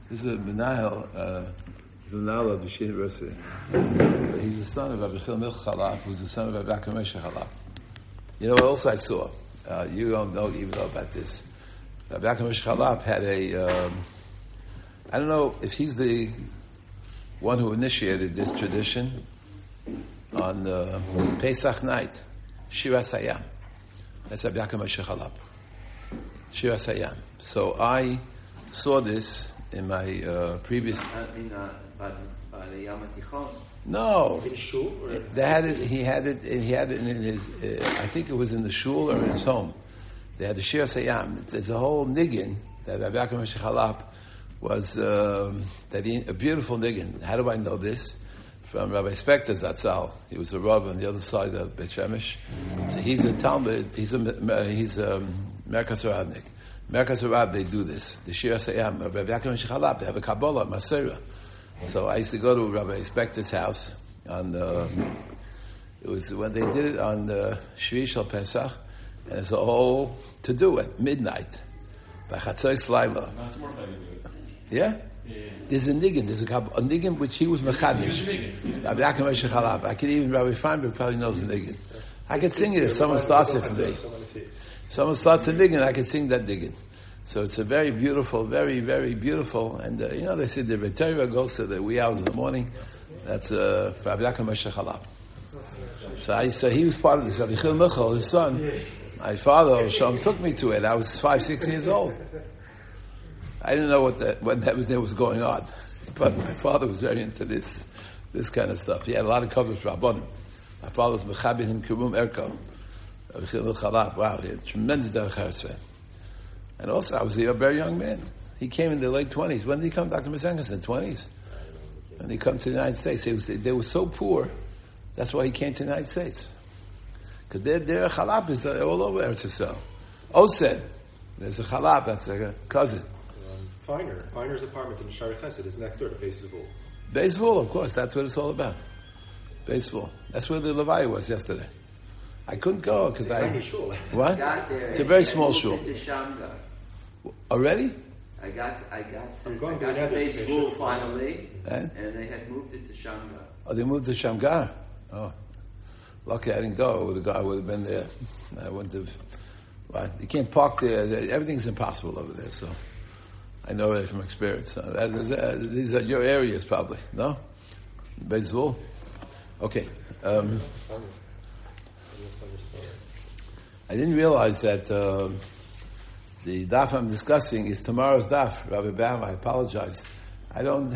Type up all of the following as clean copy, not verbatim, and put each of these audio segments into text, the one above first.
This is a Menahel, of the Yeshiva University. He's the son of Rabbi Chil Milch Chalap, who's the son of Rabbi Yaakov Moshe Chalap. You know what else I saw? You don't even know about this. Rabbi Yaakov Moshe Chalap had I don't know if he's the one who initiated this tradition on Pesach night, Shiras Hayam. That's Rabbi Yaakov Moshe Chalap. Shiras Hayam. So I saw this in my previous. By the Yom HaTichon. No, in shul. They had it. He had it in his. I think it was in the shul or in his home. They had the Shiras Hayam. There's a whole niggin that Rabbi Yaakov Moshe Chalap was a beautiful niggin. How do I know this? From Rabbi Spector Zatzal. He was a rabbi on the other side of Beit Shemesh. So he's a Talmud. He's a Merkas Radnik. Merkas Rab, they do this. The Shiras Hayam, Rabbi Yaakov Moshe Chalap, they have a Kabbalah, Masera. So I used to go to Rabbi Spector's house on it was when they did it on Shvi Shel Pesach, and it's a whole to do at midnight by Chatzos Laila. Yeah? There's a niggin. There's a niggin which he was mechadish. Rabbi Yaakov Moshe Chalap. I could even Rabbi Feinberg probably knows the niggin. I could sing it if someone starts it for me. Someone starts a niggin, I can sing that niggin. So it's a very beautiful, very, very beautiful. And, they say the Torah goes to the wee hours in the morning. That's Rabbi Yaakov Moshe Chalap. So he was part of this. Rabbi Chil Michal, his son, my father, Shalom, took me to it. I was 5-6 years old. I didn't know what that was going on. But my father was very into this kind of stuff. He had a lot of covers for Rabbanim. My father was Mechabit him Kirum Erko. Rabbi Chil Michal, wow, he had a tremendous derech eretz. And also, I was a very young man. He came in the late 20s. When did he come, Dr. Mazengas? In the 20s. When he come to the United States, they were so poor. That's why he came to the United States. Because their chalap is all over Eretz Yisrael. Osen, there's a chalap, that's a cousin. Feiner's apartment in Shari Chesed is next door to Beis Zvul. Beis Zvul, of course, that's what it's all about. Beis Zvul. That's where the Levi was yesterday. I couldn't go because What? It's a very small shul. Already? I got to Beis Zvul finally, and they had moved it to Shamgar. Oh, they moved to Shamgar? Oh. Lucky I didn't go. I would have been there. I wouldn't have. Well, you can't park there. Everything's impossible over there, so I know it from experience. So these are your areas, probably. No? Beis Zvul? Okay. I didn't realize that the daf I'm discussing is tomorrow's daf, Rabbi Bam. I apologize. I need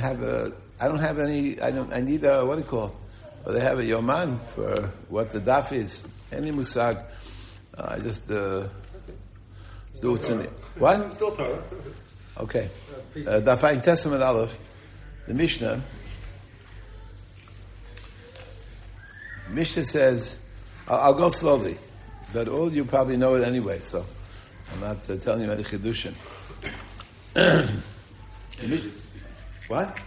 a, what do you call it? Well, they have a yoman for what the daf is. Any musag. I just do what's in it. What? Still Torah. Okay. Daf Testament Aleph, the Mishnah. Mishnah says, I'll go slowly. But all you probably know it anyway, so I'm not telling you any chidushin. What?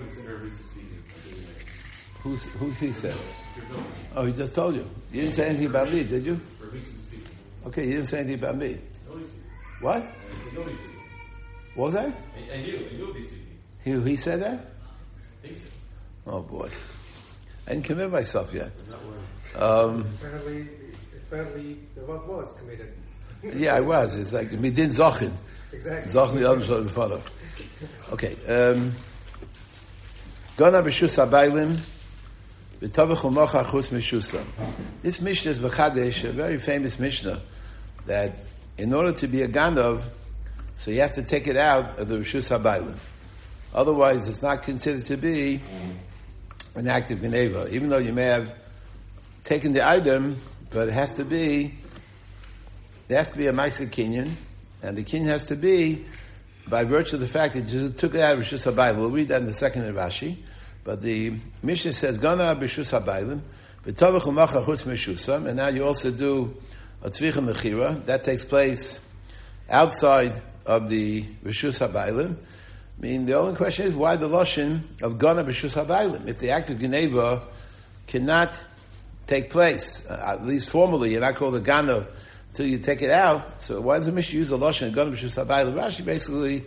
Who's he said? Oh, he just told you. You didn't say anything about me, did you? Okay, you didn't say anything about me. What? What was that? And you'll be speaking. He said that? I think so. Oh boy, I didn't commit myself yet. Apparently, the what was committed. Yeah, I was. It's like midin zachin. Exactly. Zachin the other side follow. Okay. Gana b'shus habaylim v'tavach u'mocha chutz mishusa. This Mishnah is b'chadesh, a very famous Mishnah, that in order to be a ganav, so you have to take it out of the b'shus habaylim. Otherwise, it's not considered to be an act of geneva, even though you may have taken the item. But there has to be a Maisa Kinyan, and the Kinyan has to be by virtue of the fact that you took it out of Rishus HaBaylim. We'll read that in the second in Rashi. But the Mishnah says, Gana Rishus HaBaylim, V'tovach u'macha chutz meshusam, and now you also do a Tvicha Mechira. That takes place outside of the Rishus HaBaylim. I mean, the only question is, why the Lashon of Gana Rishus HaBaylim? If the act of Geneva cannot take place, at least formally, you're not called a ganav until you take it out. So why does the Mishnah use a lashon ganav b'shus habaylim? Rashi basically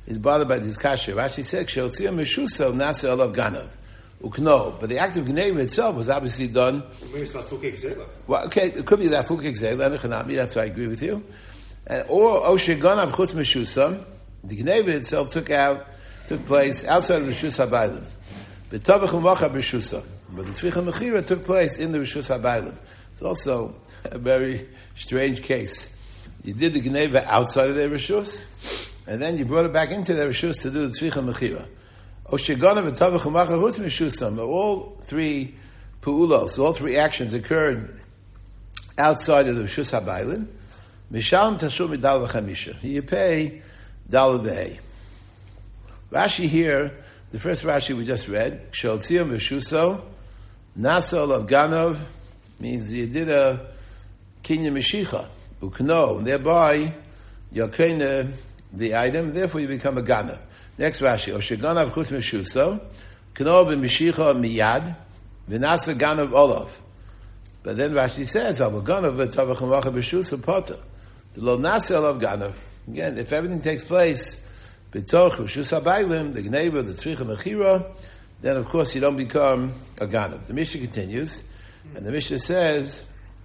is bothered by this kasha. Rashi said, "She'otzia meshusa nasa olav ganav ukno." But the act of gneva itself was obviously done. Maybe it's not fukik zela. Well, okay, it could be that fukik zela nechanami. That's why I agree with you. Or oshe ganav chutz meshusa. The gneva itself took place outside of the reshus habaylim. But tovach u'macha b'shusa. But the tzvicha mechira took place in the reshus habaylim. It's also a very strange case. You did the gneva outside of the reshus, and then you brought it back into the reshus to do the tzvicha mechira. Oshegana v'tavach u'macha chutz meshusam. All three pu'ulos, all three actions occurred outside of the reshus habaylim. Mishalem tashum midal v'chamisha. You pay dal v'hei. Rashi here, the first Rashi we just read, Sholtziyam v'shuso, Nasa olav ganav, means you did a kinyan meshicha, ukno, and thereby you're kind the item, therefore you become a ganav. Next Rashi, Osheganav chutz meshuso, kno b'meshicha miyad, v'nasa ganav olav. But then Rashi says, Al ganav v'tavach u'macha b'shuso pota. The lo nasa olav ganav. Again, if everything takes place b'toch reshus habaylim, the gneva, the tzvicha mechira, then of course you don't become a ganav. The Mishnah continues, and the Mishnah says,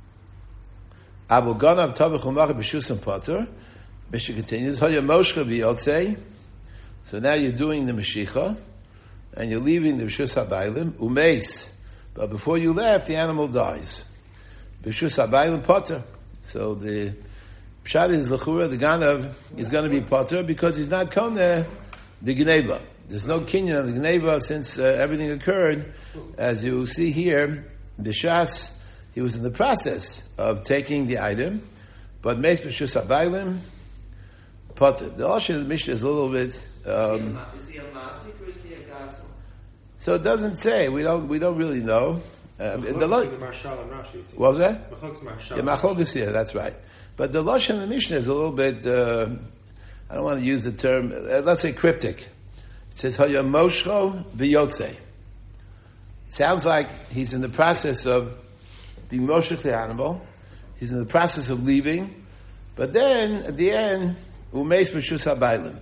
Abu ganav tavach u'macha b'shusam poter. Mishnah continues, Hoya moshcha v'yotzei. So now you're doing the meshicha, and you're leaving the reshus habaylim, umeis. But before you left, the animal dies. B'shus habaylim poter. So the pshat is l'chura, the ganav is going to be poter because he's not koneh the gneva. There's no kinyan of the gneva since everything occurred. As you see here, b'shas, he was in the process of taking the item, but meis b'shus habaylim poter. The Lashon of the Mishnah is a little bit. Is he a masik or is he a gasel? So it doesn't say. We don't really know. What was that? Yeah, Machlokas here. That's right. But the Lashon of the Mishnah is a little bit. I don't want to use the term. Let's say cryptic. It says Haya Moshcho v'Yotzei. Sounds like he's in the process of being moshech the animal. He's in the process of leaving, but then at the end, umeis b'shus habaylim.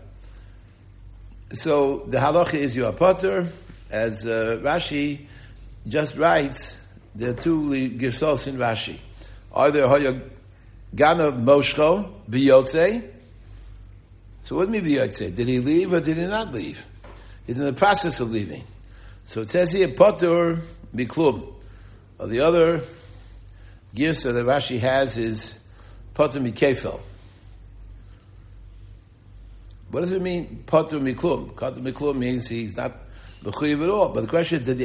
So the halacha is you are poter, as Rashi just writes. There are two girsos in Rashi. Either Hoya Ganav Moshcho v'Yotzei. So what do you mean v'Yotzei? Did he leave or did he not leave? He's in the process of leaving. So it says here poter miklum. Or the other girsa that Rashi has is poter mikefel. What does it mean, poter miklum? Poter miklum means he's not mechuyev at all. But the question is, did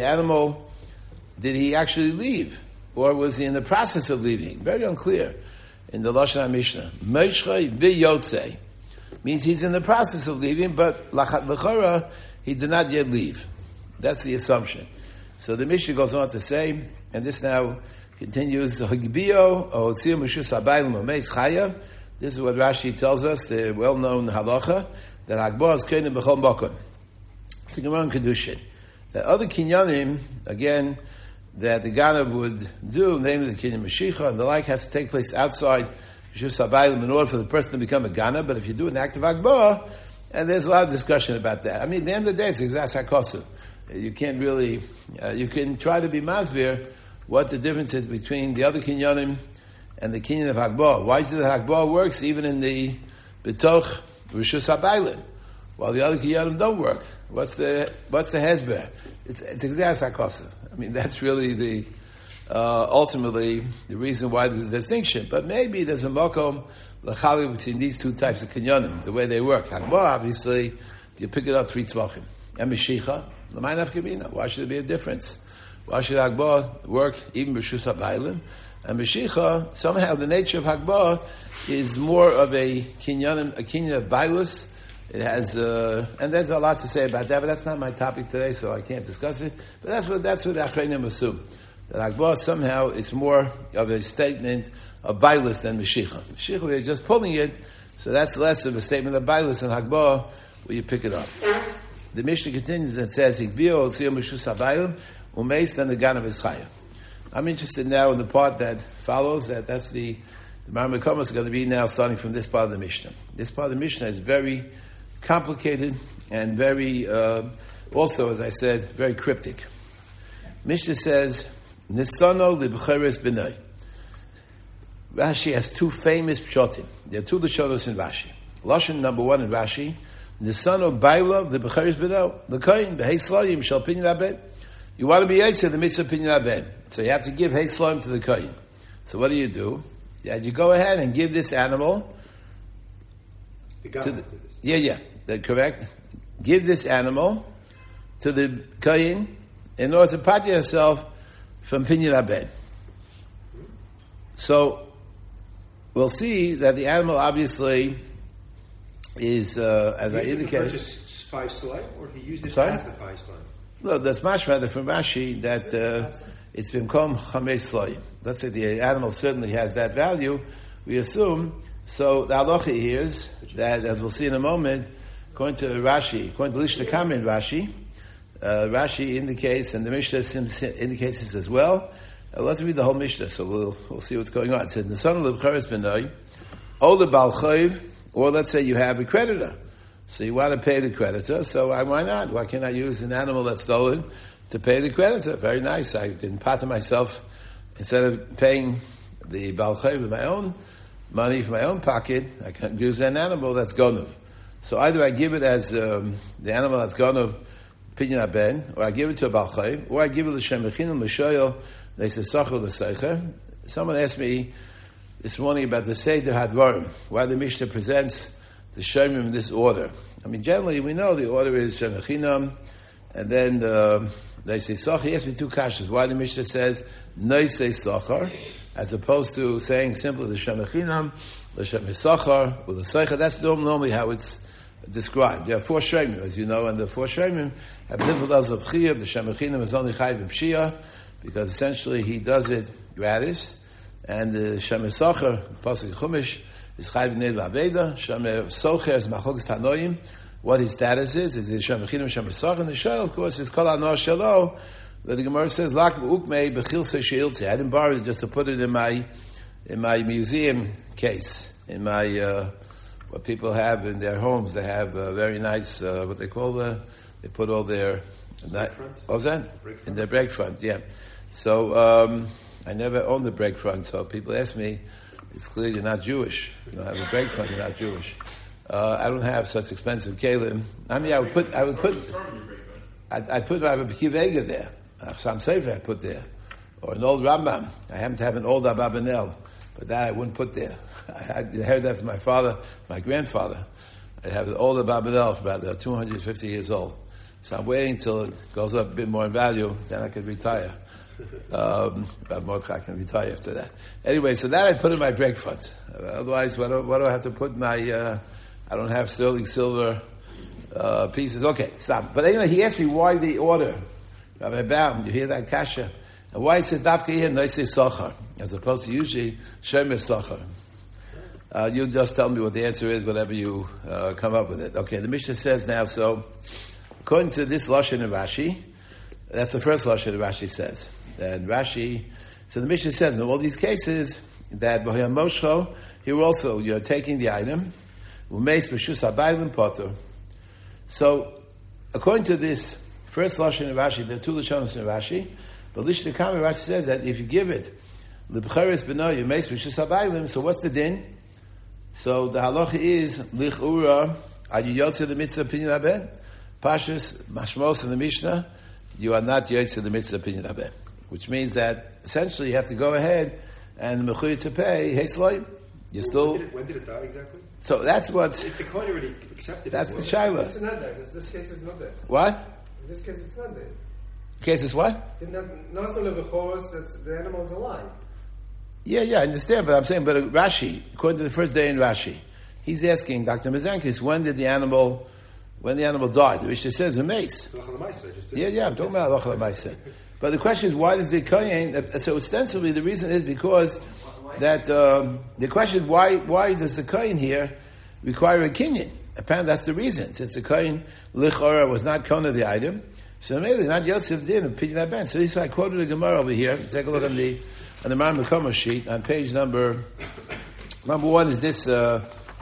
he actually leave? Or was he in the process of leaving? Very unclear in the Lashon HaMishnah. Moshcha v'yotzei means he's in the process of leaving, but lachat l'chora, he did not yet leave. That's the assumption. So the Mishnah goes on to say, and this now continues, Hagbiyo, Otzir Meshus Habaylim Omeis Chaya. This is what Rashi tells us, the well-known halacha, that Hagbah is keinem b'chol makom. It's a Gemara in Kedushin. The other kinyanim, again, that the ganav would do, namely the kinyan Mashiach and the like, has to take place outside Reshus Habaylim in order for the person to become a ganav. But if you do an act of Hagbah, and there's a lot of discussion about that. I mean, at the end of the day, it's exact hakosu. You can't really, you can try to be masbir what the difference is between the other kinyanim and the kinyan of Hagbah. Why is it that Hagbah works even in the betoch Reshus Habaylim, while the other kinyanim don't work? What's the hezber? It's exact hakosu. I mean, that's really the ultimately the reason why there's a distinction. But maybe there's a makom l'chali between these two types of kinyanim, the way they work. Hagbah, obviously, you pick it up 3 tvachim. And Meshicha, l'may nafka mina. Why should there be a difference? Why should Hagbah work even b'Reshus Habaylim? And Meshicha, somehow the nature of Hagbah is more of a kinyan of bailus. It has, and there's a lot to say about that, but that's not my topic today, so I can't discuss it. But that's what the Achreinim assume. That Hagbah somehow it's more of a statement of bailus than Meshicha. Meshicha, we're just pulling it, so that's less of a statement of bailus than Hagbah, where you pick it up. The Mishnah continues and says, Higbio Otzir Meshus Habaylim, Umeis then the Ganav is Chaya. I'm interested now in the part that follows, that's the Marmakomas is going to be now starting from this part of the Mishnah. This part of the Mishnah is very complicated and very, also, as I said, very cryptic. Mishnah says, Nisano libcheres b'nai. Rashi has two famous pshatim. There are two lashonos in Rashi. Lashon number one in Rashi, Nisano baila libcheres b'nai. The kohen b'hei slayim shall pinyin aben. You want to be yaitze the mitzvah pinyin aben. So you have to give hei slayim to the kohen. So what do? Yeah, you go ahead and give this animal. Correct. Give this animal to the kohen in order to pat yourself from pinyin aben. So we'll see that the animal obviously is, as I indicated. Just 5 slayim, or he used it Sorry? as the 5 slayim? No, that's mashma from Rashi that it's been called chamesh slayim. Let's say the animal certainly has that value. We assume. So the halacha is that, as we'll see in a moment, according to Rashi, according to Lishna Kama in Rashi, Rashi indicates, and the Mishnah indicates this as well. Let's read the whole Mishnah, so we'll see what's going on. It says, "Nisanu lebcheres b'nai, o lebal chayv," or let's say you have a creditor, so you want to pay the creditor. So why not? Why can't I use an animal that's stolen to pay the creditor? Very nice. I can pattern myself instead of paying the bal chayv with my own money from my own pocket. I can use an animal that's gonuv. So either I give it as the animal that's gonuv pinyin aben, or I give it to a bal chayv, or I give it to Shem Mechinum L'shoyel. They say Sachel L'Seicher. Someone asked me this morning about the Seder Hadvarim, why the Mishnah presents the Shemim in this order. I mean, generally we know the order is Shem Mechinum, and then they say Sachar. He asked me two kashas. Why the Mishnah says Noisei Sachar, as opposed to saying simply the Shem Mechinum, the Shem Sachar, with the Seicher. That's normally how it's described. There are 4 Shemim, as you know, and the 4 Shemim have different levels of Chiyah. The Shem Mechinum is only Chayiv B'Shiyah, because essentially he does it gratis, and the Shemer Socher, Pasuk Chumash, is Chayiv B'Nei V'Aveda. Shemer Socher is Machlokas Tanoim. What his status is he Shemer Chinim, Shemer Socher? And the Shel, of course, is Kol Anor Shelo, where the Gemara says, Lak Ukmei B'Chilse Sheiltze. I didn't borrow it just to put it in my museum case, in my, what people have in their homes. They have very nice, what they call they put all their, what was that? In their break front, yeah. So I never owned the break front, so people ask me, it's clear you're not Jewish. You don't have a break front, you're not Jewish. I don't have such expensive kalim. I mean, I have a Kivega there. Some Sefer I put there. Or an old Rambam. I happen to have an old Ababanel, but that I wouldn't put there. I heard that from my father, my grandfather. I have an old Ababanel for about 250 years old. So I'm waiting till it goes up a bit more in value, then I can retire. I can retire after that. Anyway, so that I put in my break front. Otherwise, what do I have to put in my, I don't have sterling silver pieces. Okay, stop. But anyway, he asked me why the order. Rabbi Baum, you hear that kasha? And why it says Dafka here, Noisei Sochar, as opposed to usually Shemer Sochar. You just tell me what the answer is, whatever you come up with it. Okay, the Mishnah says now, so according to this Lashon of Rashi, that's the first Lashon of Rashi says. And Rashi, so the Mishnah says in all these cases that B'Hayam Moscho, here also you're taking the item, Umeis B'Shus HaBaylim Potter. So according to this first Lashon of Rashi, there are 2 Lashonos in Rashi, but Lishna Kama Rashi says that if you give it L'B'Cheres B'Noi Umeis B'Shus HaBaylim, so what's the din? So the halacha is Lich'ura, are you Yotze the Mitzvah Pinyin Aben? Pashtus Mashmos in the Mishnah, you are not Yotze the Mitzvah Pinyin Aben. Which means that essentially you have to go ahead and mechuyev to pay Hei Slayim. You still. When did it die exactly? So that's what. If the coin already accepted. That's the shaila. It's not that. This case is not that. What? In this case, it's not that. Case is what? Not only the animal is alive. Yeah, I understand, but I'm saying, but Rashi, according to the first day in Rashi, he's asking Dr. Mazankis, when the animal died? The Mishnah says a mace. Yeah, I'm talking about Halacha L'Maaseh. But the question is, why does the kohen? So ostensibly, the reason is because that the question: why does the kohen here require a kinyan? Apparently, that's the reason. Since the kohen lichora was not kohen of the item, so maybe not Yosef din of Pinyin Aben. So this I quoted a Gemara over here. Take a look on the Mar Mekoma sheet on page number 1 is this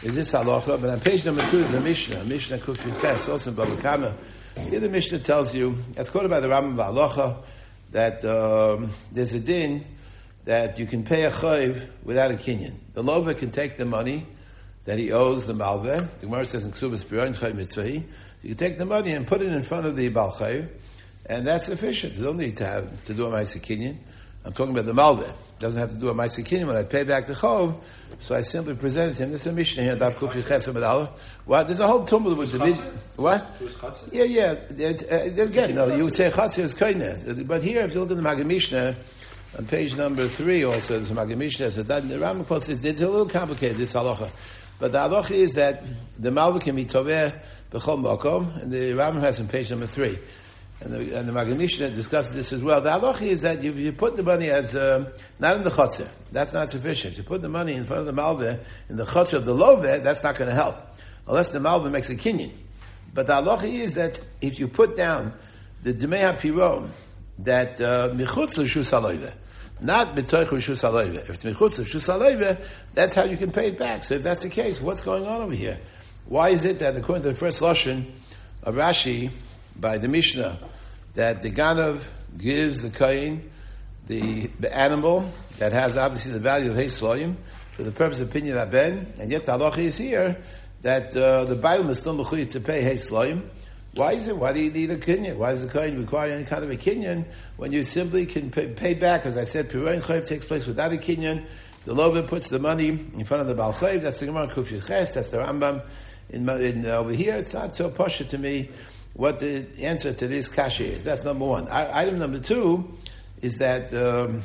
is this halacha, but on page number 2 is a Mishnah Kuf Yutes, also in Baba Kama. Here the Mishnah tells you, that's quoted by the Rambam Halacha, that there's a din that you can pay a chayv without a kinyan. The lover can take the money that he owes the malveh. The Gemara says in Ksubas Piroin Chayv Mitzvahi, you can take the money and put it in front of the Baal Chayv, and that's sufficient. You don't need to do a Ma'aseh Kinyan. I'm talking about the malveh. Doesn't have to do a Ma'aseh Kinyan when I pay back the chov, so I simply present it to him. There's a Mishnah here, Daf Kuf Yechesem Adallah. What? There's a whole tumble with the what? Yeah. Again, no, you would say Chatzir is Koineh. But here, if you look at the Maggid Mishnah, on page number 3 also, there's a Maggid Mishnah, so that the Rambam quotes this, it's a little complicated, this halacha. But the halacha is that the malveh can be toveh b'chol makom, and the Rambam has on page number 3. And the Maggid Mishnah discusses this as well. The halacha is that you put the money as, not in the chotzer. That's not sufficient. You put the money in front of the malveh, in the chotzer of the loveh, that's not going to help. Unless the malveh makes a kinyan. But the halacha is that if you put down the Dmei HaPiron, that michutz l'shus haloveh, not b'toich l'shus haloveh. If it's michutz l'shus haloveh, that's how you can pay it back. So if that's the case, what's going on over here? Why is it that according to the first lashon of Rashi, by the Mishnah, that the Ganav gives the Kain the animal that has obviously the value of Heisloim for the purpose of Pinyan Aben, and yet the halacha is here that the Bailam is still mechuyev to pay Heisloim. Why is it? Why do you need a kinyan? Why does the Kain require any kind of a kinyan when you simply can pay back? As I said, Piroin Chayv takes place without a kinyan. The Lover puts the money in front of the Baal Chayv. That's the Gemara Kuf Yches. That's the Rambam in over here. It's not so pasha to me what the answer to this kasha is. That's number one. Item number 2 is that the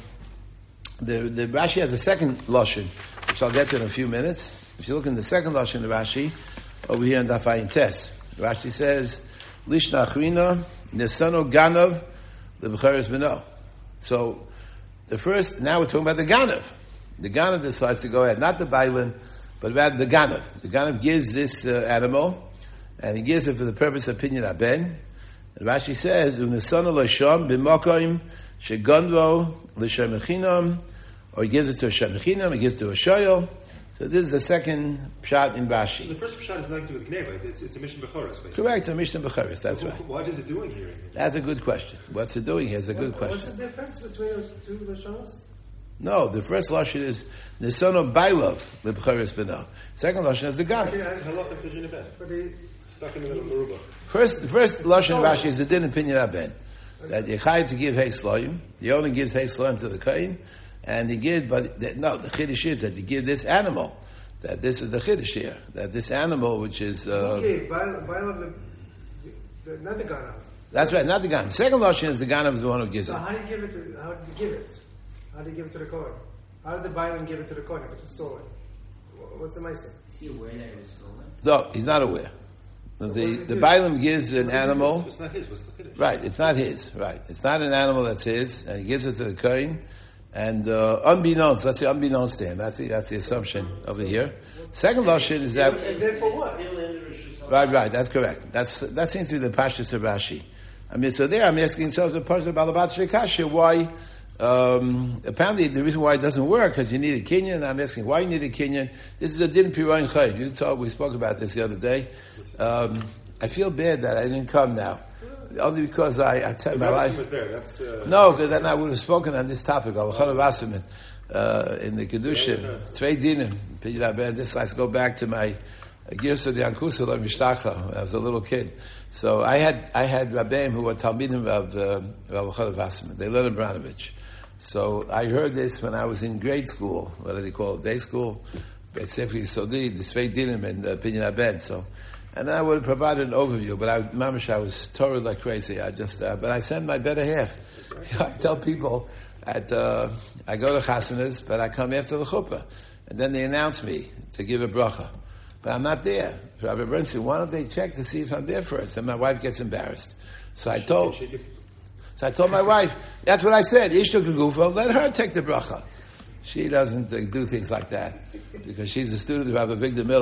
Rashi has a second lashon, which I'll get to in a few minutes. If you look in the second lashon of Rashi, over here in Daf Ayin Tes, Rashi says, Lishna Achrina, Nesano Ganav, the B'cheres B'no. So, the first, now we're talking about the Ganav. The Ganav decides to go ahead, not the Bailin, but rather the Ganav. The Ganav gives this animal, and he gives it for the purpose of Pinyan Aben. And Rashi says, Unesana Lasham b'makoim shegonvo l'shem mechinam, or he gives it to a shem mechinam, he gives it to a shoyel. So this is the second pshat in Rashi. The first pshat is not to do with Gneva. It's a Mishnah Bechoros, basically. Correct, a Mishnah Bechoros, that's right. What is it doing here? That's a good question. What's it doing here is a good question. What's the difference between those two Lashonos? No, the first lashon is Nisono Bailov l'B'cheres B'no. Second lashon is the Ganav. First lashon Rashi is the din in Pinyan Aben, that you're chayav to give Heisloim. The owner gives Heisloim to the Kain, and he gives. But the chiddush is that you give this animal. That this is the chiddush here. That this animal, which is okay, Bailov, not the Ganav. That's right, not the Ganav. Second lashon is the Ganav is the one who gives it. So how do you give it? How do you give it? How do you give it to the Kohen? How did the Bailam give it to the Kohen if it's stolen? What's the Maisa? Is he aware that it was stolen? No, he's not aware. The Bailam gives an animal. It's not his. What's the chiddush? Right, it's not his. Right, it's not an animal that's his, and he gives it to the Kohen. And unbeknownst, let's say unbeknownst to him. That's the assumption over here. Second lashon is that. And then for what? Right. That's correct. That seems to be the pashtus of Rashi. I mean, so there I'm asking so the part of Balabat Shekasha why. Apparently, the reason why it doesn't work because you need a kinyan. And I'm asking why you need a kinyan. This is a din piroin chayv. You saw we spoke about this the other day. I feel bad that I didn't come now, only because I tell my life. Was there. That's, no, because then I would have spoken on this topic. In the kedushin, tvei dinim. This let's go back to my girsa de ankusa lo mishtacha when I was a little kid. So I had rabbeim who were talmidim of Rav Chana Wasserman. They learned in Branovich. So I heard this when I was in grade school. What do they call it? Day school. Beit Sefer Yisodi, the Svei Dinim and Pinyan Aben. So, and I would have provided an overview, but I was Torah like crazy. But I send my better half. I tell people I go to chasanas, but I come after the chuppah, and then they announce me to give a bracha. But I'm not there. Rabbi Bernstein, why don't they check to see if I'm there first? And my wife gets embarrassed. So I told my wife, that's what I said. Ishtuk Gufa, let her take the bracha. She doesn't do things like that because she's a student of Rabbi Victor Miller,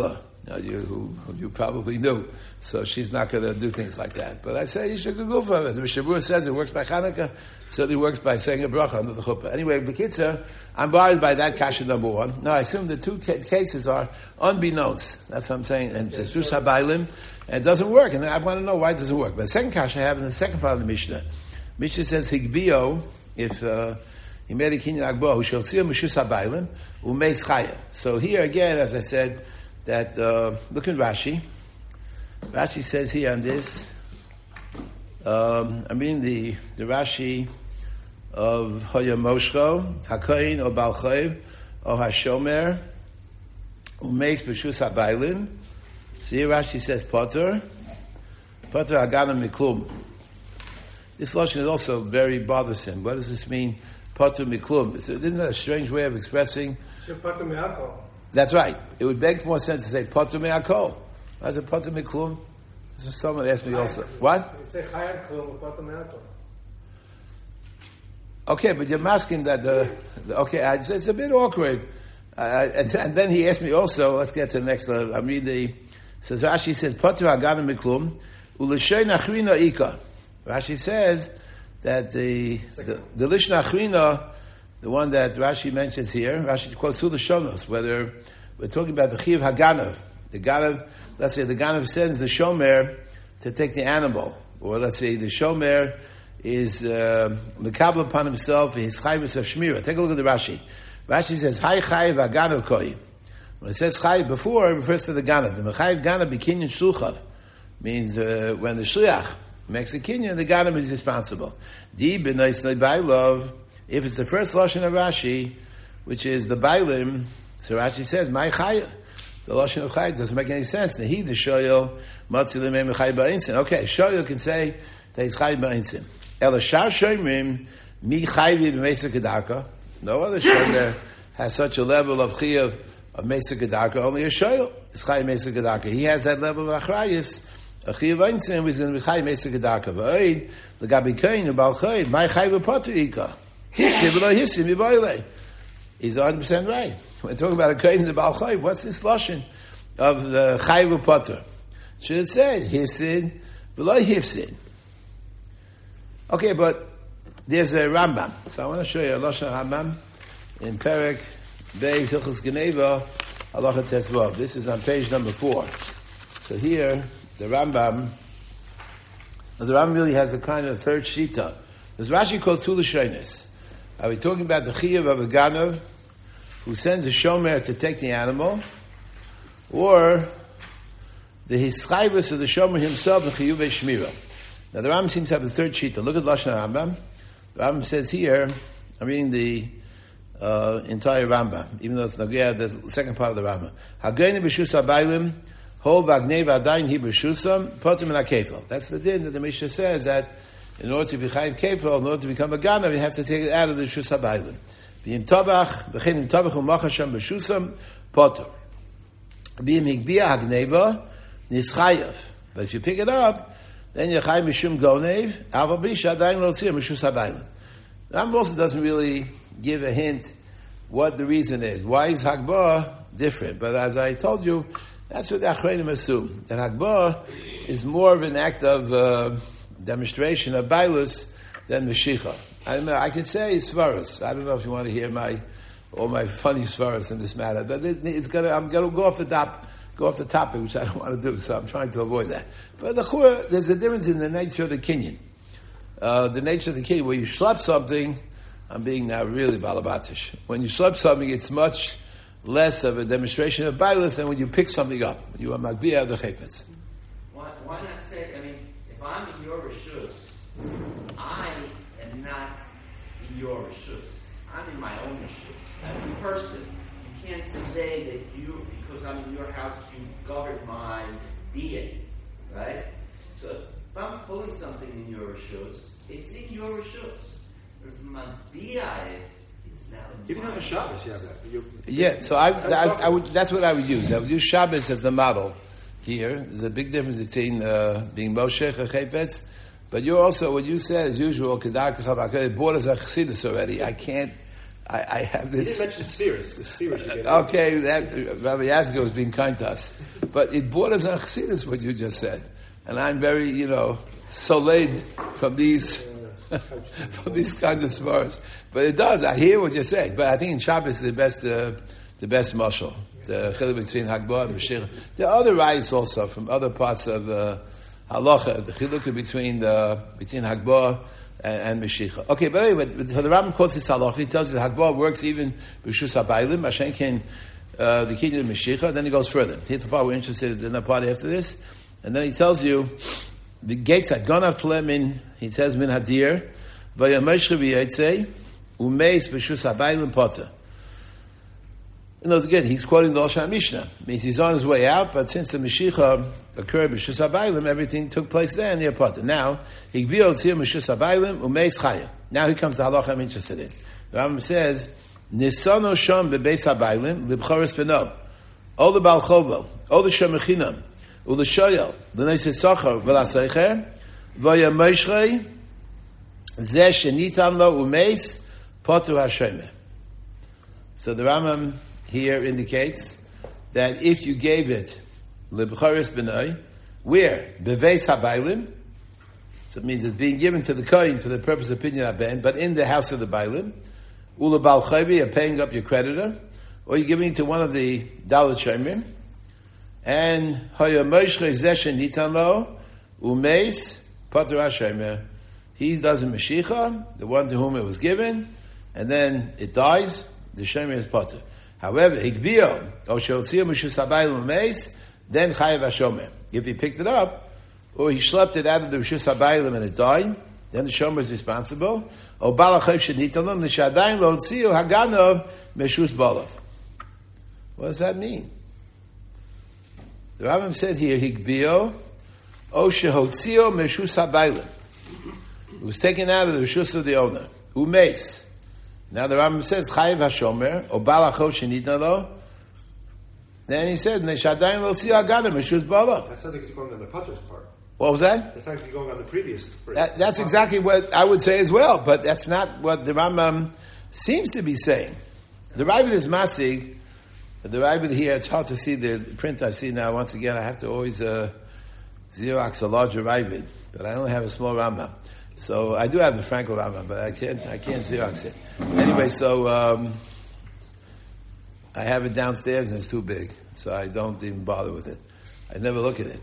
who you probably knew. So she's not going to do things like that. But I say you should go for it. The Mishabur says it works by Chanukah, certainly works by saying a bracha under the chuppah. Anyway, B'kitzer, I'm bothered by that kasha number one. Now, I assume the two cases are unbeknownst. That's what I'm saying. And it's Rus HaBailim, and it doesn't work. And I want to know why it doesn't work. But the second kasha I have in the second part of the Mishnah. Mishnah says, Higbio, if he made a kinyan agbo, who shall see a Mishus HaBailim, umeis chaya. So here again, as I said, that look at Rashi. Rashi says here on this. The Rashi of Hoya Moshcho, Hakoyin or Balchayv or Hashomer, Umeis B'Shus HaBailim. So here Rashi says Potter Hagana Miklum. This lashon is also very bothersome. What does this mean? Potter Miklum. Isn't that a strange way of expressing? Potter Mi'akol. That's right. It would make more sense to say Potter Mi'akol. Why is it Potter Miklum? Someone asked me also. What? You say Chayat Klum or Potter Mi'akol. Okay, but you're masking that it's a bit awkward. And then he asked me also, let's get to the next level. I read says Rashi says, Potter Hagana Miklum, U'L'shei Nachrina Ika. Rashi says that the Lishna Achrina, the one that Rashi mentions here, Rashi quotes through the Shonos, whether we're talking about the Chiv Haganav. The Ganav, let's say the Ganav sends the Shomer to take the animal, or let's say the Shomer is Mekabel upon himself his Chayvus of Shmira. Take a look at the Rashi. Rashi says, Hay Chayiv Haganav Koi. When it says Chayiv before, it refers to the Ganav. The Mechayiv Ganav B'Kinyan Shluchav means when the Shliach makes a Kinyan, the Ganav is responsible. Di B'Nois Le'Bailov. If it's the first lashon of Rashi, which is the Bailim, so Rashi says, "My Chayiv." The lashon of Chayiv doesn't make any sense. Nehi the Shoyel Matzilim Chayiv Ba'insin. Okay, Shoyel can say that he's Chayiv Ba'insin. Elashar Shoymrim Mi Chayiv B'Meisar Kedarka. No other Shoyel has such a level of Chayiv of Meisar Kedarka. Only a Shoyel is Chayiv Meisar Kedarka. He has that level of Achrayis. A Chayiv Ba'insin is going to be Chayiv Meisar Kedarka. V'oid L'gabi Kain B'al Chayiv My Chayiv B'Potu Ika. He's 100% right. We're talking about a kain in the Baal Chayv. What's this lashon of the Chayv Potter? Should it say Hifsid, below Hifsid? Okay, but there's a Rambam. So I want to show you a lashon Rambam in Perek Beis Hilchos Geneva Halacha Tesvav. This is on page number 4. So here the Rambam really has a kind of third shita. There's Rashi called Tzula Shoynes. Are we talking about the Chiyuv of a Ganav who sends a Shomer to take the animal, or the Hischayvus of the Shomer himself, the Chiyuv Shmira? Now the Rambam seems to have a third sheet. Look at Lashon Rambam. The Rambam says here, I'm reading the entire Rambam, even though it's Nagaya, the second part of the Rambam. Hagayni b'shus ha'baylim, hol v'agnei v'adayin hi b'shusam, potim and ha'kefel. That's the din that the Mishnah says that in order to be chayiv kefel, in order to become a ganav, you have to take it out of the shus habaylim. V'im tabach, v'chenim tabach u'machasham b'shusam, potter. V'im higbia hagneva, nischayev. But if you pick it up, then you're chayiv mishum gonev, alva bisha, adayin lo tzir, b'shus habaylim. The Rambam also doesn't really give a hint what the reason is. Why is hagbah different? But as I told you, that's what the Achreinim assume. That hagbah is more of an act of demonstration of bailus than Mashiach. I could say svaras. I don't know if you want to hear all my funny svaras in this matter, but I'm going to go off the topic, which I don't want to do, so I'm trying to avoid that. But there's a difference in the nature of the kinyan. The nature of the kinyan, where you schlep something, I'm being now really balabatish. When you schlep something, it's much less of a demonstration of bailus than when you pick something up. You are magbiyah of the chayfetz. Why not say, if I'm in your reshus, I am not in your reshus. I'm in my own reshus. As a person, you can't say that because I'm in your house, you govern my being, right? So if I'm pulling something in your reshus, it's in your reshus. If I'm biyah, it's now in even on the Shabbos, you have that. Yeah, so I would. That's what I would use. I would use Shabbos as the model. Here, there's a big difference between being Moshech or Chayfetz, but you're also, what you said as usual, it borders on Chassidus already. I can't I have He this. didn't mention spheres. The spheres you get. Okay, that Rabbi Yazgo was being kind to us, but it borders on Chassidus what you just said, and I'm very, soleil from these from these kinds of svars. But it does. I hear what you're saying, but I think in Shabbos the best mashal, the chiluk between Hagbah and Mashiach. There are other rayos also from other parts of halacha. The chiluk between Hagbah and Mashiach. Okay, but anyway, so the Rambam quotes this halacha. He tells you the Hagbah works even b'shus habaylim. Hashem can the key to the Mashiach. Then he goes further. Here's the part we're interested in. The part after this, and then he tells you the gates had gone up Flemin. He says min hadir v'yamesh v'yatzei umeis b'shus habaylim potter. You know, again, he's quoting the Lashon Mishnah. Means he's on his way out, but since the Mashiach occurred b'shus habaylim, everything took place there in the potter. Now higbio tzir b'shus habaylim umeis chaya. Now he comes to halacha I'm interested in. The Rambam says nisano sham bebeis habaylim libcharis beno ol the bal chovo ol the shemechinam u'l'shoyel l'neisei sochar v'laseicher v'yameishrei zeh shenitan lo umeis potu hashemeh. So the Rambam here indicates that if you gave it libcharis benoi, where beveis habaylim, so it means it's being given to the kohen for the purpose of pinyan haben, but in the house of the baylim, ula bal chayvi, you're paying up your creditor, or you're giving it to one of the dalet shemrim, and hoya moshche zeshen nitan lo umeis patur hashemer. He does a meshicha, the one to whom it was given, and then it dies. The shemer is patur. However, higbio or sheotzia mishus habaylim umeis, then chayav hashomer. If he picked it up, or he schlepped it out of the mishus habaylim and it died, then the shomer is responsible. Or balachayv shenitalum nishadayin lo tziu haganov mishus balav. What does that mean? The Rambam said here, higbio o shehotzio mishus habaylim. It was taken out of the rishus of the owner. Umeis. Now the Rambam says chayiv hashomer or balachov shenitna lo. Then he said neshadayin lo tziu haganov mishus balav. That sounds like it's going on the Putter's part. What was that? That sounds like going on the previous. That's exactly what I would say as well, but that's not what the Rambam seems to be saying. The Ravid is masig. The Ravid here, it's hard to see the print I see now. Once again, I have to always Xerox a larger Ravid, but I only have a small Rambam. So I do have the Frankel Rambam, but I can't Xerox it. Anyway, so I have it downstairs and it's too big, so I don't even bother with it. I never look at it.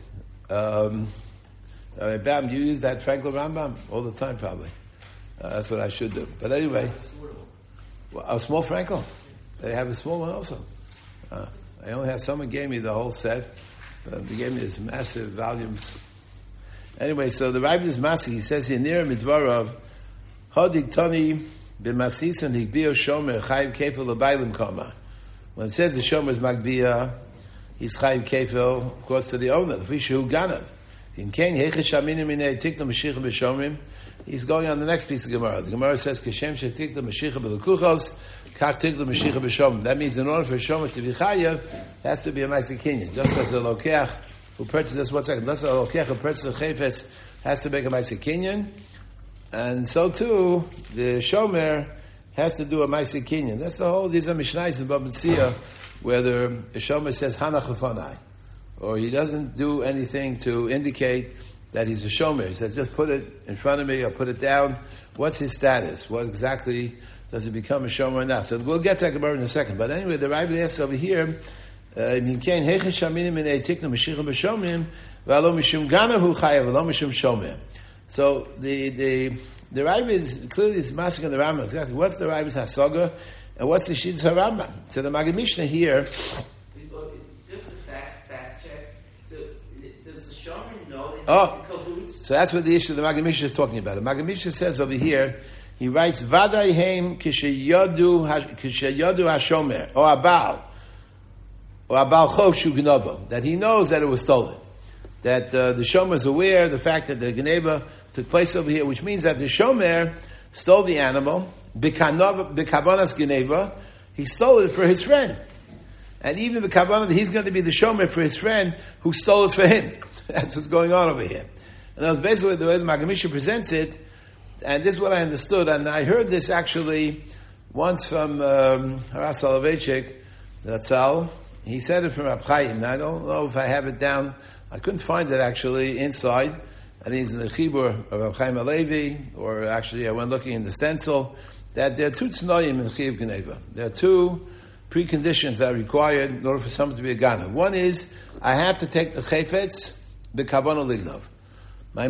Bam, you use that Frankel Rambam all the time, probably. That's what I should do. But anyway, a small Frankel. They have a small one also. I only had someone gave me the whole set, but they gave me this massive volumes. Anyway, so the Rabbi is Masi. He says here near Midvarav, Hadig Tani b'Masisan Higbio Shomer Chayiv Kefil L'Bailim Kama. When it says the Shomer is Magbia, he's Chayiv Kefil, of course, to the owner. The Fishu Ganav. In Kain Hechesh Aminim Minei Tikna Mashiach B'Shomrim. He's going on the next piece of Gemara. The Gemara says Kashem Shetikna Mashiach B'Lekuchos Kach Tikna Mashiach B'Shomrim. That means in order for a Shomer to be Chayiv, it has to be a Ma'aseh Kinyan. Just as a Lokeach who purchases, one second, unless a Lokeach who purchases a Chayfetz has to make a Ma'aseh Kinyan, and so too the Shomer has to do a Ma'aseh Kinyan. That's the whole. These are Mishnayos in Bava Metzia where the Shomer says Hanach Lefanai, or he doesn't do anything to indicate that he's a Shomer. He says just put it in front of me or put it down. What's his status? What exactly does he become a Shomer or not? So we'll get to that Gemara in a second. But anyway, the Rabbi asks over here. So the Rabbi is clearly masking the Rambam. Exactly. What's the Rabbi's hasaga and what's the Shit's Rambam? So the Maggid Mishneh here. Just a fact check. So, does the Shomer know that he's in cahoots? So that's what the issue the Maggid Mishneh is talking about. The Maggid Mishneh says over here. He writes Vaday Heim Kishayadu Hashomer or Abal. Or Abal Chov Shu Gnova, that he knows that it was stolen. That the Shomer is aware of the fact that the Gneva took place over here, which means that the Shomer stole the animal, B'kavanas Gneva, he stole it for his friend. And even B'kavanah, he's going to be the Shomer for his friend who stole it for him. That's what's going on over here. And that's basically the way the Maggid Mishneh presents it, and this is what I understood, and I heard this actually once from Haras Soloveitchik, Zatzal. He said it from Rab Chaim. Now, I don't know if I have it down. I couldn't find it actually inside. I think it's in the Chibur of Rab Chaim Alevi, or actually I went looking in the stencil, that there are two tznoyim in Chiyuv Geneva. There are two preconditions that are required in order for someone to be a Ganav. One is, I have to take the Chayfetz, the Kavanah Lignav. My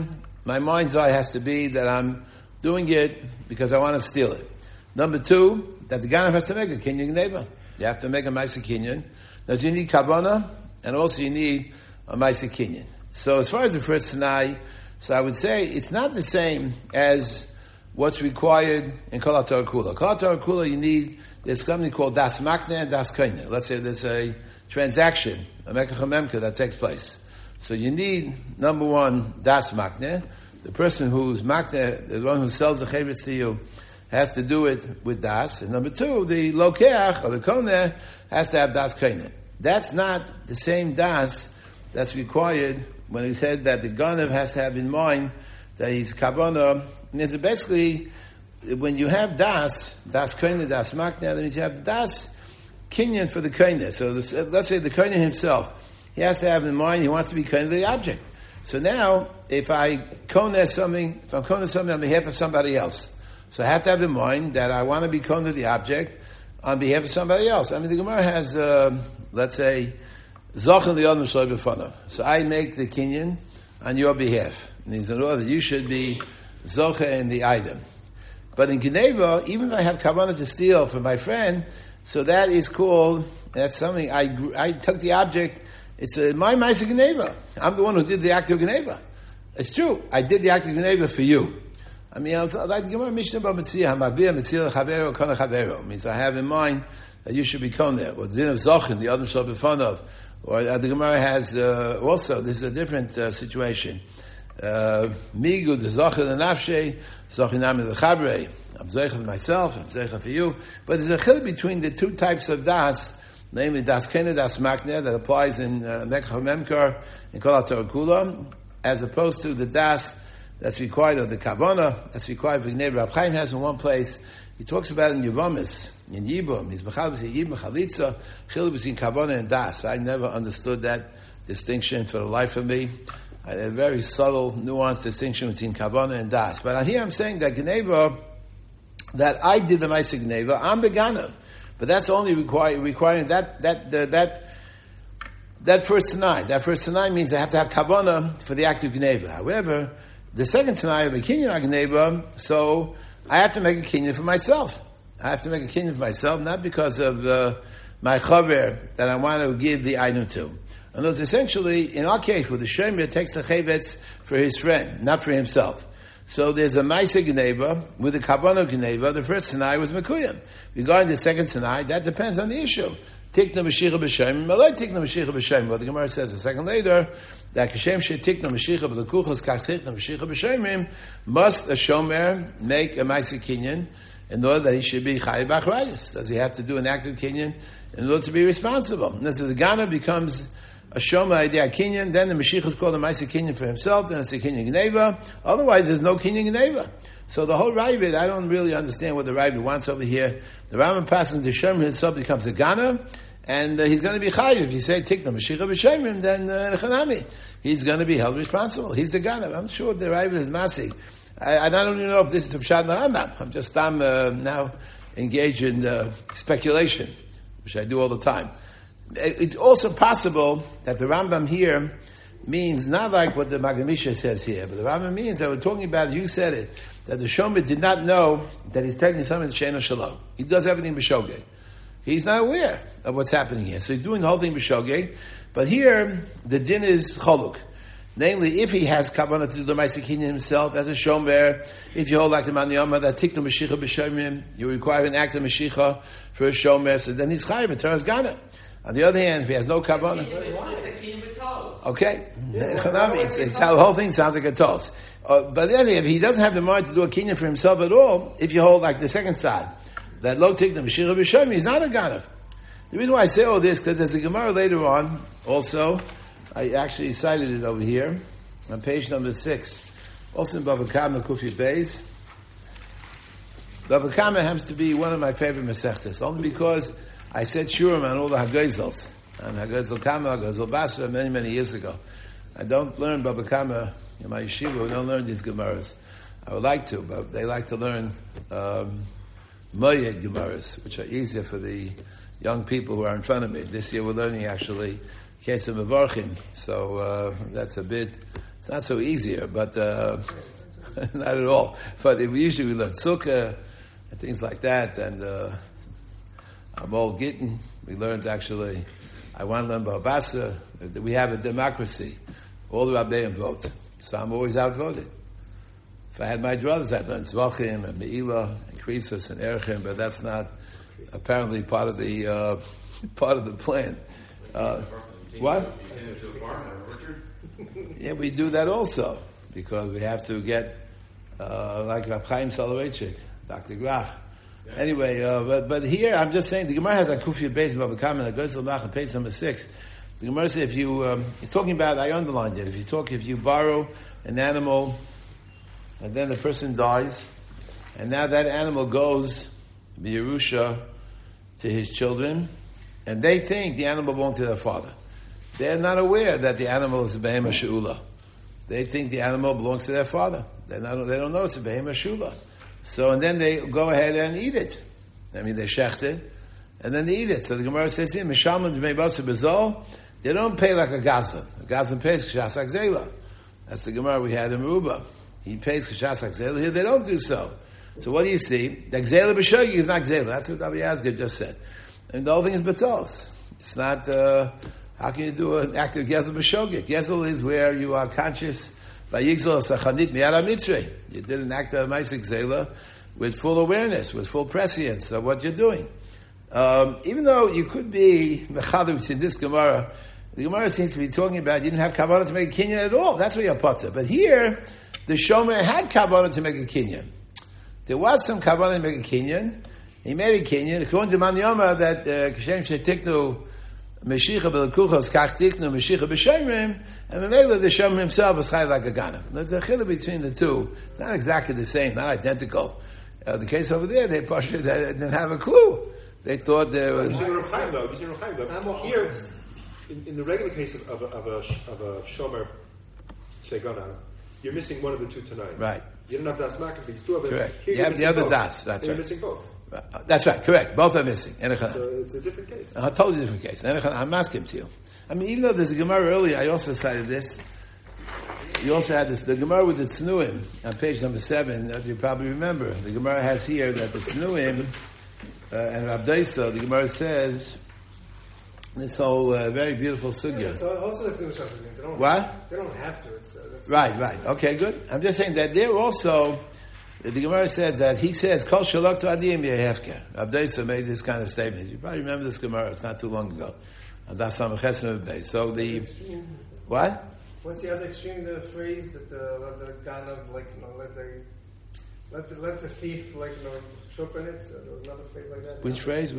mind's eye has to be that I'm doing it because I want to steal it. Number two, that the Ganav has to make a Kinyan Geneva. You have to make a Maisa Kinyan. Now, you need Kavanah, and also you need a Maisa Kinyan. So as far as the first Tanai, so I would say it's not the same as what's required in Kol HaTorah Kula. Kol HaTorah Kula, you need, there's something called Das Makne and Das Koine. Let's say there's a transaction, a Mekach HaMemka that takes place. So you need, number one, Das Makne. The person who's Makne, the one who sells the Chavetz to you, has to do it with Das. And number two, the Lokeach, or the Koine, has to have Das Koine. That's not the same Das that's required when he said that the Ganav has to have in mind that he's Kavanah. And it's basically, when you have Das Koine, Das Makne, that means you have Das Kinyan for the Koine. So let's say the Koine himself, he has to have in mind, he wants to be Koine the object. So now, if I'm Koine something on behalf of somebody else, so I have to have in mind that I want to be Koine the object on behalf of somebody else. I mean, the Gemara has, let's say, Zochen the Adam Shloi B'fanav. So I make the Kinyan on your behalf. And he's in order that you should be Zoche in the item. But in Geneva, even if I have kavanah to steal from my friend, so that is called, that's something, I took the object, it's my Maisa Geneva. I'm the one who did the act of Geneva. It's true, I did the act of Geneva for you. I mean, I was like the Gemara Mishnah B'Metzia, Hamabir Metzia Chavero Kona Chavero. Means I have in mind that you should be Koneh. Or the din of Zochen, the other shall be fun of. Or the Gemara has also, this is a different situation. Migu, the Zochen the Nafshe, Zochen Nami the Chabrei. I'm Zochen for myself, I'm Zochen for you. But there's a chil between the two types of Das, namely Das Kene, Das Makne, that applies in Mekach HaMemkar, in Kol HaTorah Kula, as opposed to the Das that's required, or the Kavanah, that's required for Gnei. Rab Chaim has in one place, he talks about it in Yevamis, in Yibum, he's B'chal Yibum Chalitza, chil between Kavanah and Das. I never understood that distinction for the life of me. I had a very subtle, nuanced distinction between Kavanah and Das. But here I'm saying that Geneva, that I did the Maisa Geneva, I'm the Ganav. But that's only requiring that first Tanai. That first Tanai means I have to have Kavanah for the act of Geneva. However, the second Tanai of a Kinyan Geneva, so I have to make a Kinyan for myself. I have to make a Kinyan for myself, not because of my Chaver that I want to give the item to. In other words, essentially, in our case, where the Shemer takes the Chavetz for his friend, not for himself. So there's a Maisa Geneva with a Kavanah Geneva. The first Tanai was Mekuyim. Regarding the second Tanai, that depends on the issue. Tikna Mashiach b'Shem, Malay Tikna Mashiach b'Shem. But the Gemara says a second later that Kashem shetikna Mashiach b'Lekuchas Kach Tikna Mashiach b'Shemim, must a Shomer make a Maisa Kinyan in order that he should be Chayav B'Achrayis? Does he have to do an active Kinyan in order to be responsible? And so the Gana becomes a Shomer idea Kinyan, then the Mashiach is called a Maisa Kinyan for himself, then it's a Kinyan Geneva. Otherwise, there's no Kinyan Geneva. So the whole Ravid, I don't really understand what the Ravid wants over here. The Rambam passes the Shemer himself becomes a Gana, and he's going to be Chayiv. If you say Tikna Mashiach b'Shemim, then Chanami, he's going to be held responsible. He's the Gana. I'm sure the Ravid is Masig. I don't even know if this is Pshat Rambam. I'm now engaged in speculation, which I do all the time. It's also possible that the Rambam here means not like what the Maggid Mishnah says here, but the Rambam means that we're talking about, you said it, that the Shomer did not know that he's taking something to Sheina Shalom. He does everything b'shogeg. He's not aware of what's happening here. So he's doing the whole thing b'shogeg. But here, the din is choluk. Namely, if he has kavanah to do the Maisa Kinyan himself as a Shomer, if you hold like the Maniyama, that tiknu Mashiach b'Shemim, you require an act of Mashiach for a Shomer, so then he's chayiv, Teras Gana. On the other hand, if he has no kavanah, okay, it's how the whole thing sounds like a toss. But then, if he doesn't have the mind to do a kinyan for himself at all, if you hold like the second side, that lo tikna Mashiach b'Shemim, he's not a ganav. The reason why I say all this because there's a Gemara later on. Also, I actually cited it over here on page number 6, also in Bava Kama Kufi Beis. Baba Kama happens to be one of my favorite Masechtas, only because I said Shurim on all the Hagazels, on Hagazel Kama, Hagazel Basra, many, many years ago. I don't learn Baba Kama in my yeshiva. We don't learn these Gemaras. I would like to, but they like to learn Moyed Gemaras, which are easier for the young people who are in front of me. This year we're learning actually Ketzim Mevarchim, so that's a bit, it's not so easier, but not at all. But usually we learn Sukkah and things like that, and Amol Gittin, we learned actually, I want to learn Babasa. We have a democracy. All the Rabbeim vote. So I'm always outvoted. If I had my druthers, I'd learn Zvachim and Me'ilah and Krisus and Erechim, but that's not apparently part of the plan. What? Yeah, we do that also, because we have to get, like Rab Chaim Soloveitchik, Dr. Grach. Yeah. Anyway, but here I'm just saying the Gemara has a Kufiyah Beis Baba Kama and a Gozel Mach on page number 6. The Gemara says if you, he's talking about, I underlined it, if you borrow an animal and then the person dies, and now that animal goes Yerusha to his children, and they think the animal belonged to their father. They're not aware that the animal is a Behema She'ula. They think the animal belongs to their father. They don't know it's a Behema She'ula. So, and then they go ahead and eat it. I mean, they shecht it, and then they eat it. So the Gemara says here, Mishalman Dmei Basar B'Zol, they don't pay like a Gazlan. A Gazlan pays K'shas Akzela. That's the Gemara we had in Meruba. He pays K'shas Akzela. Here they don't do so. So what do you see? The Akzela B'Shogi is not Akzela. That's what Rabbi Yazga just said. And the whole thing is Betos. It's not, how can you do an act of Gezel B'Shogit? Gezel is where you are conscious. You did an act of Maisik Zela with full awareness, with full prescience of what you're doing. Even though you could be Mechadim in this Gemara, the Gemara seems to be talking about you didn't have Kavanah to make a Kinyan at all. That's where you're potter. But here, the Shomer had Kavanah to make a Kinyan. There was some Kavanah to make a Kinyan. He made a Kinyan. According to Man Yoma, that Kashem Shetiknu Meshicha B'Lekuchos Kach Tiknu Meshicha B'Shomrim, and Memela the Shomer himself is Chai like a Ganav. There's a chillah between the two. It's not exactly the same, not identical. The case over there, they didn't have a clue. They thought there was. Here, in the regular case of a Shomer Sheganav, you're missing one of the two tonight. Right. You don't have Das Makah, but you still have it. Correct. You have the other both. Das. That's You're right. missing both. That's right, correct. Both are missing. So it's a different case. A totally different case. I'm asking to you. I mean, even though there's a Gemara earlier, I also cited this. You also had this, the Gemara with the Tznuim on page number 7, as you probably remember. The Gemara has here that the Tznuim and Rav Daisa, the Gemara says, this whole very beautiful sugya. So also if they don't What? They don't have to. Right. Okay, good. I'm just saying that there also, the Gemara says that he says, Kol shalok to adiyim yehefker. Abdeisa made this kind of statement. You probably remember this Gemara. It's not too long ago. So the, what? What's the other extreme? The phrase that the Ganav, let the thief choke on it. There was another phrase like that. Which phrase?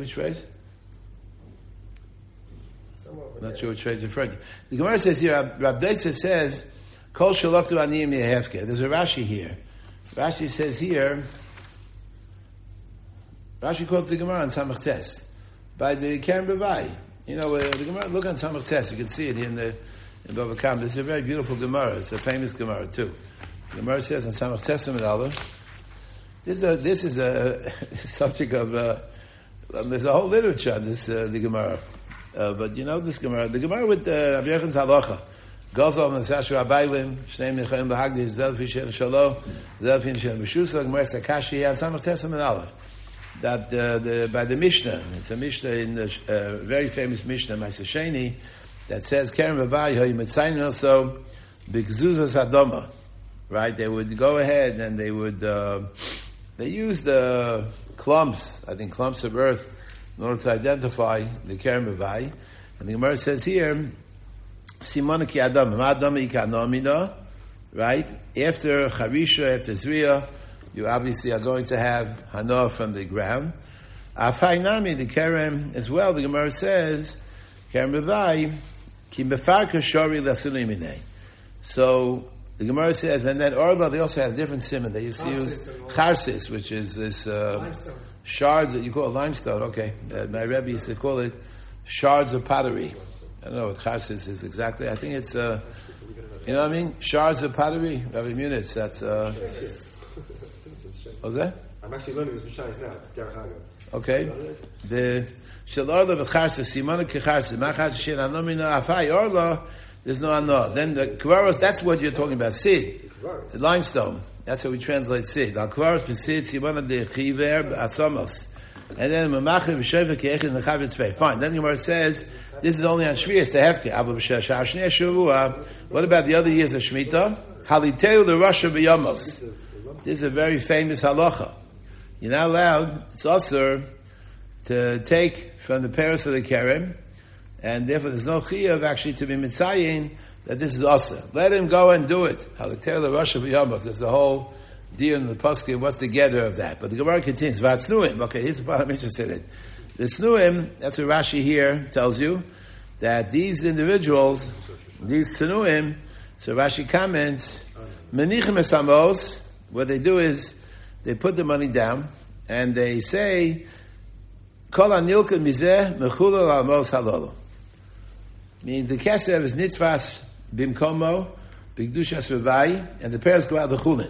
Not sure which phrase you're referring to. The Gemara says here, Rab Deisa says, Kol shalok to adiyim yehefker. There's a Rashi here. Rashi says here, Rashi quotes the Gemara on Samach Tes by the Keren Bavai. You know, the Gemara, look on Samach Tes, you can see it in Bava Kama. This is a very beautiful Gemara. It's a famous Gemara too. The Gemara says on Samach Tes Amid Aleph, this is a subject of, there's a whole literature on this, the Gemara. But you know this Gemara, the Gemara with Rabbi Yochanan's Halacha. Gozal Nasashu Abaylim, Shneim Nechayim Bahagdi, Zelfi Shem Shalom, Zelfi Shem Beshusa, Gemara Stakashi, and Samach Tes Amid Aleph. That by the Mishnah, it's a Mishnah in the very famous Mishnah, Ma'aser Sheni, that says, Keren Bavai, Hoy Mitzayin also, B'Gzuzas Adoma. Right? They would go ahead and they would, they used clumps, I think clumps of earth, in order to identify the Keren Bavai. And the Gemara says here, Simona ki Adam, Adam ika nomina, right? After Charisha, after Zriya, you obviously are going to have Hanoah from the ground. Afainami, the Kerem, as well, the Gemara says, Kerem Bavai, ki mefarka shori l'asuliminei. So, The Gemara says, and then Orla, they also had a different simon. They used to use charsis, which is this shards that you call limestone. Okay, my Rebbe used to call it shards of pottery. I don't know what charsis is exactly. I think it's, you know what I mean? Shards of pottery. Rabbi Munitz, that's, what's that? I'm actually learning this Mishnah now. It's Derech Haga. Okay. The Shel Orla v'charsis, Simona kecharsis, machas shen anomina afai Orla, there's no anah. Then the kvaros, that's what you're talking about, sid, the limestone. That's how we translate sid. Al kvaros b'sid, Simona de chiver b'atzamos. And then Mamachim v'shover ke'echin l'chav tzvei. Fine. Then the Gemara says, this is only on Shvius, the hefke. Abba b'shar shnei shavua. What about the other years of Shemitah? Haliteu l'rasha b'yamos. This is a very famous halacha. You're not allowed, it's also to take from the Paris of the Kerem, and therefore there's no chiyuv actually to be mitzayin that this is also. Let him go and do it. Haliteu l'rasha b'yamos. There's a whole deal in the Pasuk, what's the gather of that? But the Gemara continues, Vatznuim. Okay, here's the part I'm interested in. The Snuim, that's what Rashi here tells you, that these individuals, these Tnuim, so Rashi comments, Menichem esamos, what they do is, they put the money down, and they say, Kol anilka mizeh mechulal almos halolo. Means the kesev is nitfas bimkomo, bigdushas v'vai, and the parents go out the chulin.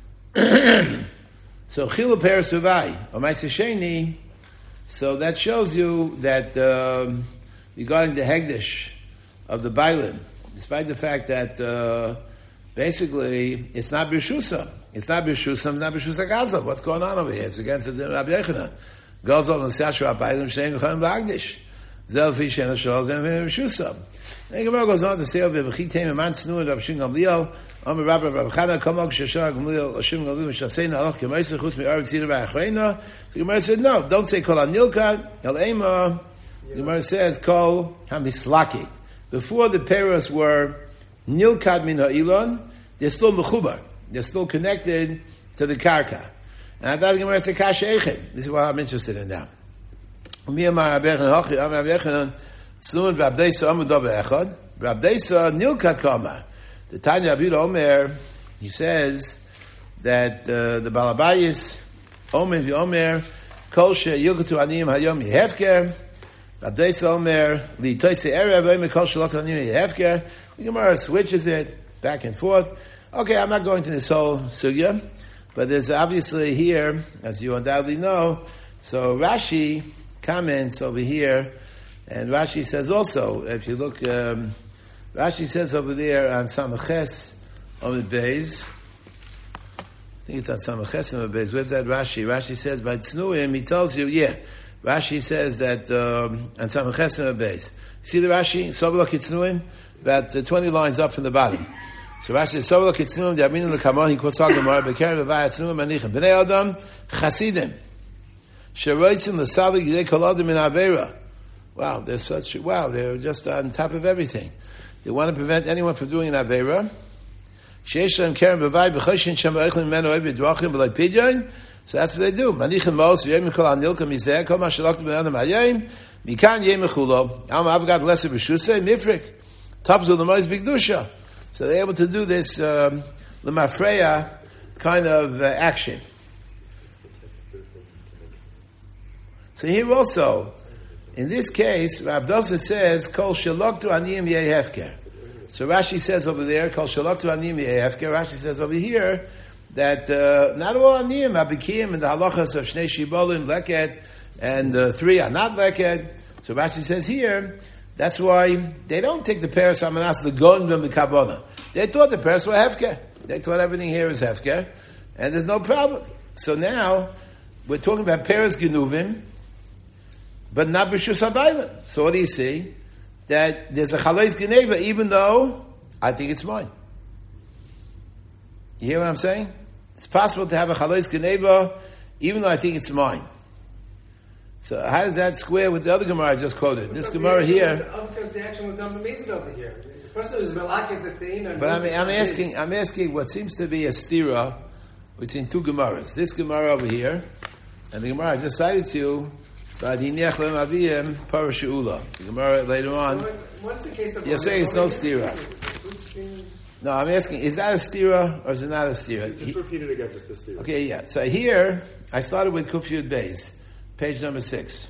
So chilu peres v'vai, omaisa sheni. So that shows you that regarding the hegdish of the bailim, despite the fact that basically it's not b'shusam. It's not b'shusam, not b'shusa gazav. What's going on over here? It's against the din of Rabbi Yochanan. Gazav and Sashra bailim shein v'chaim b'agdish. Zel fi shein ha'shol zem b'shusam. Then Gemara goes on to say, "V'chitem eman tznu and Rabbi Shimon Gamliel, Amar Rabbi Chana Kamog Sheshar Gamliel Shimon Gamliel Shasein Alach K'Meisach Chutz Mi'aretz Yira B'Achreina." The Gemara said, "No, don't say Kol Anilka El Ema." The Gemara says Kol Hamislaki. Before the Peros were Nilkad Min Ha'ilon, they're still mechubar. They're still connected to the karka. And I thought the Gemara said Kasha Eichet. This is what I'm interested in now. Miyamar Rabbi Hachi Amar Rabbi Yochanan Tznuin V'Abdeisa Amud Dov Echad V'Abdeisa Nilkad Kamar. The Tanya Abid Omer, he says that the Balabayis Omer v'Omer Kol she'yilkutu aniyim hayom yehefker Abdeisa Omer Li Toise Erev Omer Kol she'yilkutu aniyim yehefker. The Gemara switches it back and forth. Okay, I'm not going to this whole sugya, but there's obviously here, as you undoubtedly know, so Rashi comments over here, and Rashi says also, if you look, Rashi says over there on Samaches Omid Beis, I think it's on Samaches Omid Beis, where's that Rashi? Rashi says, by Tznuim, he tells you, Rashi says that on Samaches Omid Beis. See the Rashi? Sovelok Tznuim? About 20 lines up from the bottom. So Rashi says, Sovelok Tznuim, the Aminu L'Kamon, he quotes all Gemara, Bekerim V'vai Tznuim Manichem. B'nei Adam, Chasidim. Sheroitzim L'Salig Yidei Kol Adam in Avera. Wow, they're just on top of everything. They want to prevent anyone from doing an Avera. Sheish Lem Kerem B'vai B'choshin Shem B'oichlin Menu Oiv B'dwachim B'lai Pidyon. So that's what they do. Manichem Mos, V'yem Kol Anilka Mizeh, Kol Ma Shalokta B'nadam Hayim, Mikan Yem Mechulo, Am Avgad Lesser B'shusei, Mifrik, Tapzul L'moiz B'gdusha. So they're able to do this L'mafreya kind of action. So here also, in this case, Rav Dovsa says, Kol Shaloktu Aniyim Yeh Hefker. So Rashi says over there, Kol Shaloktu Aniyim Yeh Hefker. Rashi says over here, that not all Aniyim are Bekiim in the halachas of Shnei Shibolim, Leket, and 3 are not Leket. So Rashi says here, that's why they don't take the Peres Hamanas, the Gon and the Kabona. They thought the Peres were Hefker. They thought everything here is Hefker, and there's no problem. So now, we're talking about Peres Genuvim, but not B'shus HaBailim. So what do you see? That there's a Chalais Geneva, even though I think it's mine. You hear what I'm saying? It's possible to have a Chalais Geneva, even though I think it's mine. So how does that square with the other Gemara I just quoted? This Gemara here... Because the action was done amazing over here. The person is Malak the thing... But I'm asking what seems to be a stira between two Gemaras. This Gemara over here, and the Gemara I just cited to you, the Gemara later on. What's the case of... You're saying it's no stira. No, I'm asking, is that a stira or is it not a stira? Just repeat it again, just the stira. Okay, yeah. So here, I started with Kuf Yud Beis, page number 6.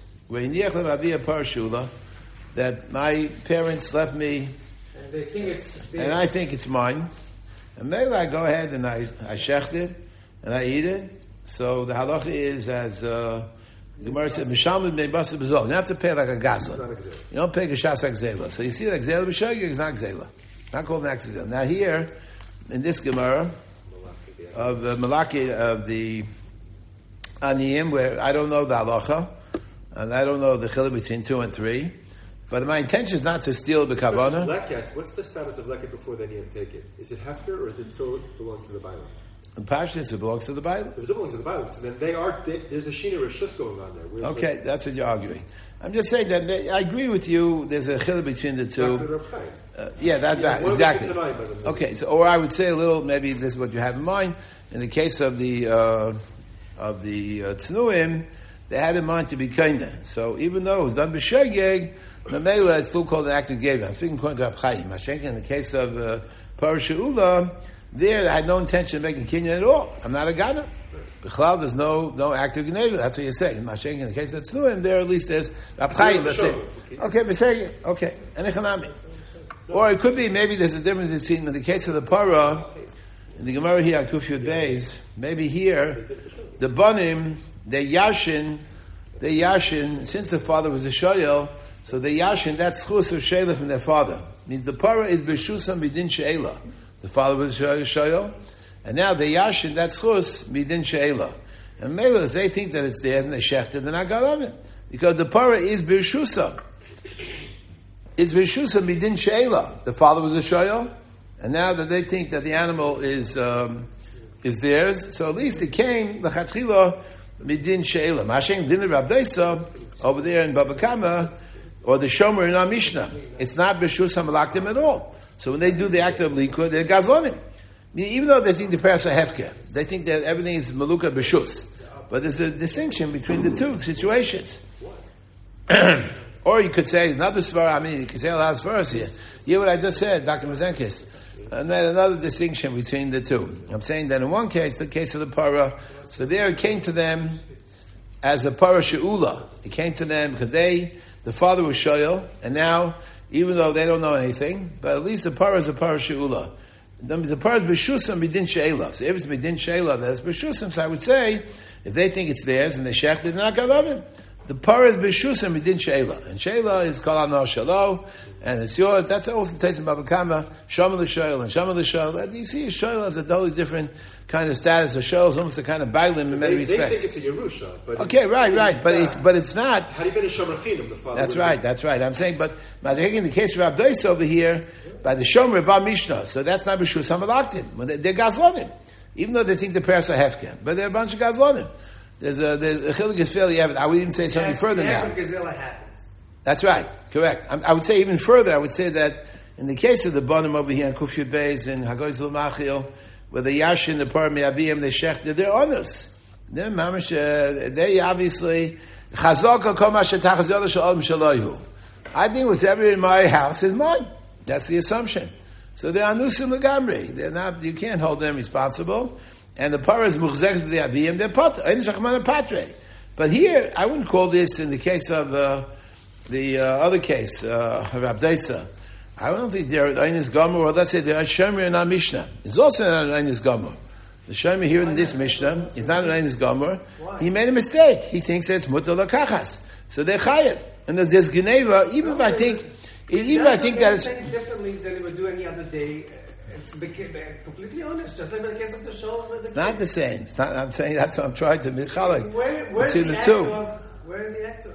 That my parents left me, And they think it's and I think it's mine. And maybe I go ahead and I shecht it, and I eat it. So the halacha is, as Gemara said, Mishamid me basa b'zol. You don't have to pay like a gazla. You don't pay geshas gzela. So you see, like gzela b'shogeg is not gzela. Not called an accident. Now here, in this Gemara, of Malaki, of the Aniyim, where I don't know the halacha, and I don't know the chiluk between 2 and 3, but my intention is not to steal the kavana. Leket, what's the status of leket before they need to take it? Is it hefker or does it still belong to the Bible? In Pashtus, it belongs to the Bible. If it belongs to the Bible, so then there's a Shina Rishus going on there. Where's Okay, that's what you're arguing. I'm just saying that I agree with you. There's a chiluk between the two. Yeah, that's bad. Exactly. Okay, so or I would say a little. Maybe this is what you have in mind. In the case of the Tznuim, they had in mind to be kinda. So even though it was done b'shegeg, Mamela, it's still called an act of geva. I'm speaking according to Rab Chaim. In the case of Parashat Ula, there I had no intention of making kinyan at all. I'm not a gana. B'chlal, there's no act of gneva. That's what you're saying. In the case of Tznuim, there at least there's Rab Chaim. Let's say, okay, b'shegeg, okay, and echanami. Or it could be maybe there's a difference between in the case of the para, in the Gemara here on Kuf Yud Beis, maybe here the banim they yashin, since the father was a shoyel, so they yashin that schus of sheila from their father. Means the para is b'shusam b'din sheila. The father was a shoyel, and now they yashin that schus b'din sheila. And mela, if they think that it's theirs and they shechted, they're not galavin because the para is b'shusam. It's b'shusam b'din sheila. The father was a shoyel, and now that they think that the animal is theirs, so at least it came l'chatchila midin sheila. Mashing din Rab Daisa over there in Baba Kama or the Shomer in our Mishnah. It's not b'shusam malaktim at all. So when they do the act of likud, they're gazlonim. Even though they think the parasha hefker, they think that everything is maluka b'shus. But there's a distinction between the two situations. Or you could say another svara. You could say a lot of svaras here. Hear what I just said, Dr. Mazenkis. And then another distinction between the two. I'm saying that in one case, the case of the para, so there it came to them as a para she'ula. It came to them because the father was shoyel, and now, even though they don't know anything, but at least the para is a para she'ula. The para is b'shusam b'din she'ela. So if it's b'din she'ela, that's b'shusam. So I would say, if they think it's theirs and they shechted, they're not galavim. The para is b'shusam b'din she'ela. And she'ela is kol anor shalo, and it's yours. That's also taken by Baba Kama, Shamal L'Shoyel, and Shamal L'Shoyel. You see, a Shoyel has a totally different kind of status. A Shoyel is almost a kind of bailim in many respects. They think it's a Yerusha. But okay, right. But it's not. How do you get a Shomer Chinam, the father? That's right. I'm saying, but in the case of Rab Dois over here, by the Shomer Bar Mishnah, so that's not B'shus HaMalaktim. They're Gazlonim. Even though they think the parents are Hefker. But they're a bunch of Gazlonim. The Chilik is fairly evident. I would even say something further now. That's right, correct. I would say even further, I would say that in the case of the Bonim over here in Kuf Yud Beis and Hagoy Zul Machil, where the Yashin, the Par Me'abiyim, the Shech, they're honest. They're mamish, they obviously, Chazaka Kol Ma Shetachas Yodah Shalom Shaloyu. I think whatever in my house is mine. That's the assumption. So they're Anusim L'Gamri. They're not, you can't hold them responsible. And the Par is Muchzek to the Abiyim, they're Patre. Ein Shachman Patre. But here, I wouldn't call this in the case of, the other case, Rab Daisa, I don't think they're an Einis Gomer, or let's say they're a Shomer in our Mishnah. It's also not an Einis Gomer. The Shomer here in this Mishnah is not an Einis Gomer. He made a mistake. He thinks that it's Mutter L'Kachas. So they're Chayev. And if there's Geneva, even if I think that it's differently than they would do any other day. It's completely honest, just like in the case of the show. It's not the same. It's not, I'm saying that's what I'm trying to Michalek. Where's the two? Where is the actor?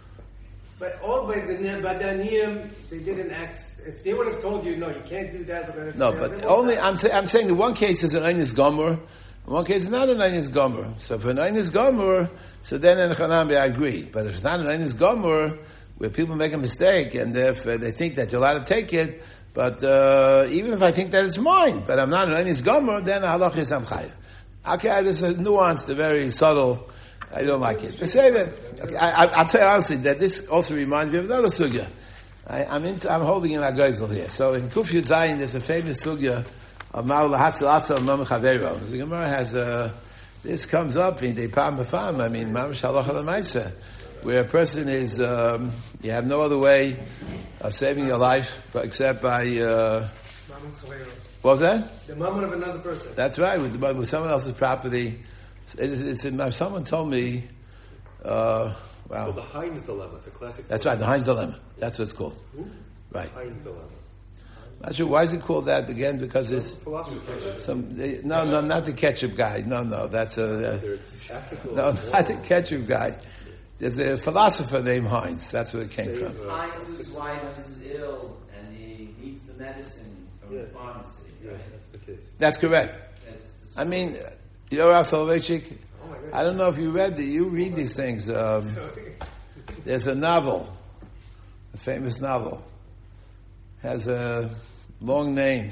But all by the Aniyim, they didn't act. If they would have told you, no, you can't do that. No, but only I'm saying the one case is an Einis Gomer, and one case is not an Einis Gomer. So if an Einis Gomer, so then in Chanami I agree. But if it's not an Einis Gomer, where people make a mistake and if they think that you're allowed to take it, but even if I think that it's mine, but I'm not an Einis Gomer, then halach is amchayev. Okay, this is nuanced, very subtle. I don't like it. But say that. Okay, I'll tell you honestly that this also reminds me of another sugya. I'm holding in Agoizel here. So in Kuf Yud Zayin, there's a famous sugya The Gemara has this comes up in the Pam B'Fam. I mean, Mamash Halacha L'Maisa, where a person is, you have no other way of saving your life except by, what was that? The mammon of another person. That's right, with someone else's property. Someone told me, wow. Well, the Heinz dilemma. It's a classic. That's right, the Heinz dilemma. That's what it's called. Who? Right. Heinz dilemma. Not sure why is it called that again? Because it's Philosophy. no, not the ketchup guy. No, that's Not the ketchup guy. There's a philosopher named Heinz. That's where it came from. Heinz's wife is ill and he needs the medicine from the pharmacy. Yeah, Right? that's the case. That's correct. That's the I mean, you know, Rav Soloveitchik, I don't know if you read you read these things. There's a novel, a famous novel, has a long name,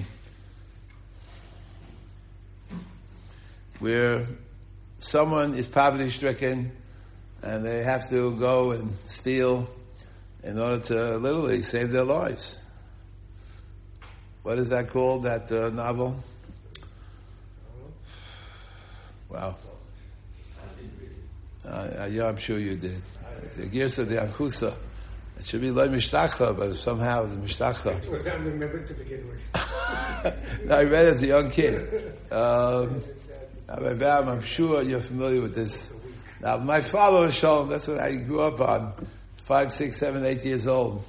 where someone is poverty stricken and they have to go and steal in order to literally save their lives. What is that called, that novel? Wow. Yeah, I'm sure you did. It's a Girsa de Ankusa. It should be like Mishtachla, but somehow it's Mishtachla. It was not remembered to begin with. No, I read it as a young kid. I'm sure you're familiar with this. Now, my father was Shalom. That's what I grew up on. 5, 6, 7, 8 years old.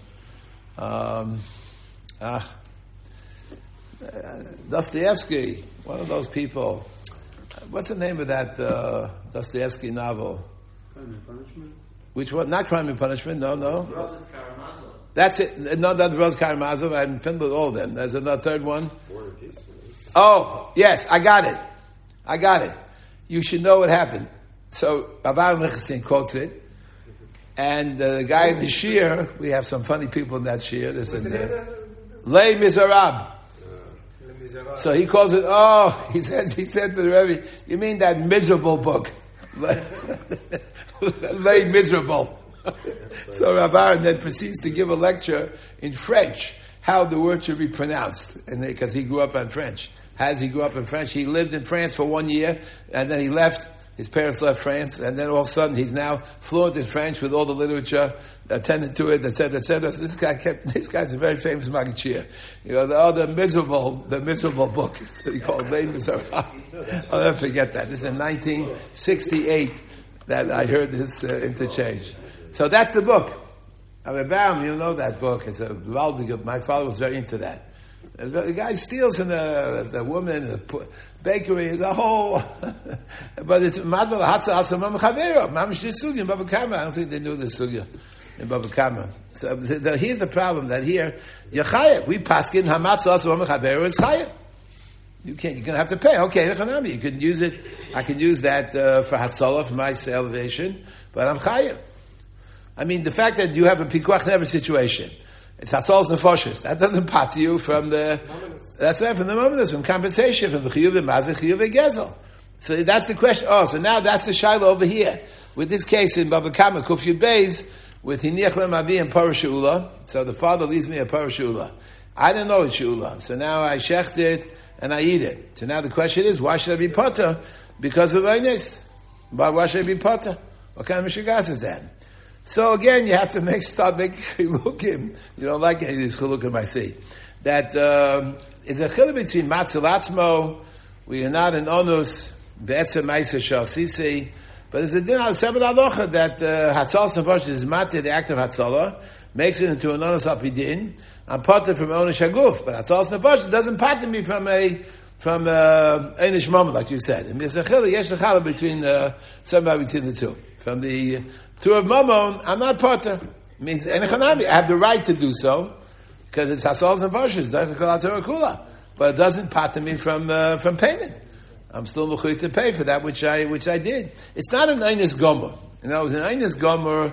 Dostoevsky, one of those people. What's the name of that Dostoevsky novel? Crime and Punishment? Which one? Not Crime and Punishment. No. Brothers Karamazov. That's it. No, not the Brothers Karamazov. I'm familiar with all of them. There's another third one. War and Peace. Oh, yes, I got it. You should know what happened. So, Abar Lichtenstein quotes it. And the guy in the Shir, we have some funny people in that Shir. There's Les Miserables. So he calls it, he said to the Rebbe, you mean that miserable book? Les Miserable. So Rabbi then proceeds to give a lecture in French, how the word should be pronounced. And because he grew up on French. As he grew up in French, he lived in France for 1 year, and then he left. His parents left France, and then all of a sudden he's now fluent in French with all the literature attended to it, etc., etc. So this guy's a very famous Magachir. You know, the miserable book. That's what he called Les Miserables. I'll never forget that. This is in 1968 that I heard this interchange. So that's the book. Bam, you know that book. It's a my father was very into that. The guy steals from the woman, the bakery, the whole. But it's Madbal Hatza Hatza Mam Chavero. Mamish this sugya in Baba Kama. I don't think they knew this sugya in Baba Kama. So here's the problem that here Yachayah. We paskin Hamatza Hatza Mam Chavero is Chayah. You're gonna have to pay. Okay, you can use it. I can use that for Hatzalah for my salvation, but I'm Chayah. I mean, the fact that you have a pikuach never situation. It's Hatzol's nefoshes. That doesn't pat you from the. That's right, from the mominus, from compensation, from the chiyuv mazeh, chiyuv gezel. So that's the question. So now that's the shiloh over here. With this case in Baba Kama, Kuf Yud Beis, with Hiniach Lem Avi and Parah She'ula. So the father leaves me a Parah She'ula. I didn't know it's She'ula. So now I shecht it and I eat it. So now the question is, why should I be potter? Because of Einis. Why should I be potter? What kind of mishigas is that? So again, you have to make chilukim. You don't like any of these chilukim, I see. That is a chiluk between matzil atzmo. We are not an onus be'etzem ma'aser shal sisi. But there's a din al seven alocha that hatzalas nefashos is matir the act of hatzalah, makes it into an onus apidin. I'm pater from onish haguf, but hatzalas nefashos doesn't pater me from onish moment, like you said. And there's a chiluk yesh lechala between somebody between the two. From the tour of Mammon, I'm not potter. It means I have the right to do so because it's hasols and vashes, but it doesn't pater me from payment. I'm still mechuyev to pay for that which I did. It's not an einis gomer. You know, it was an einis gomer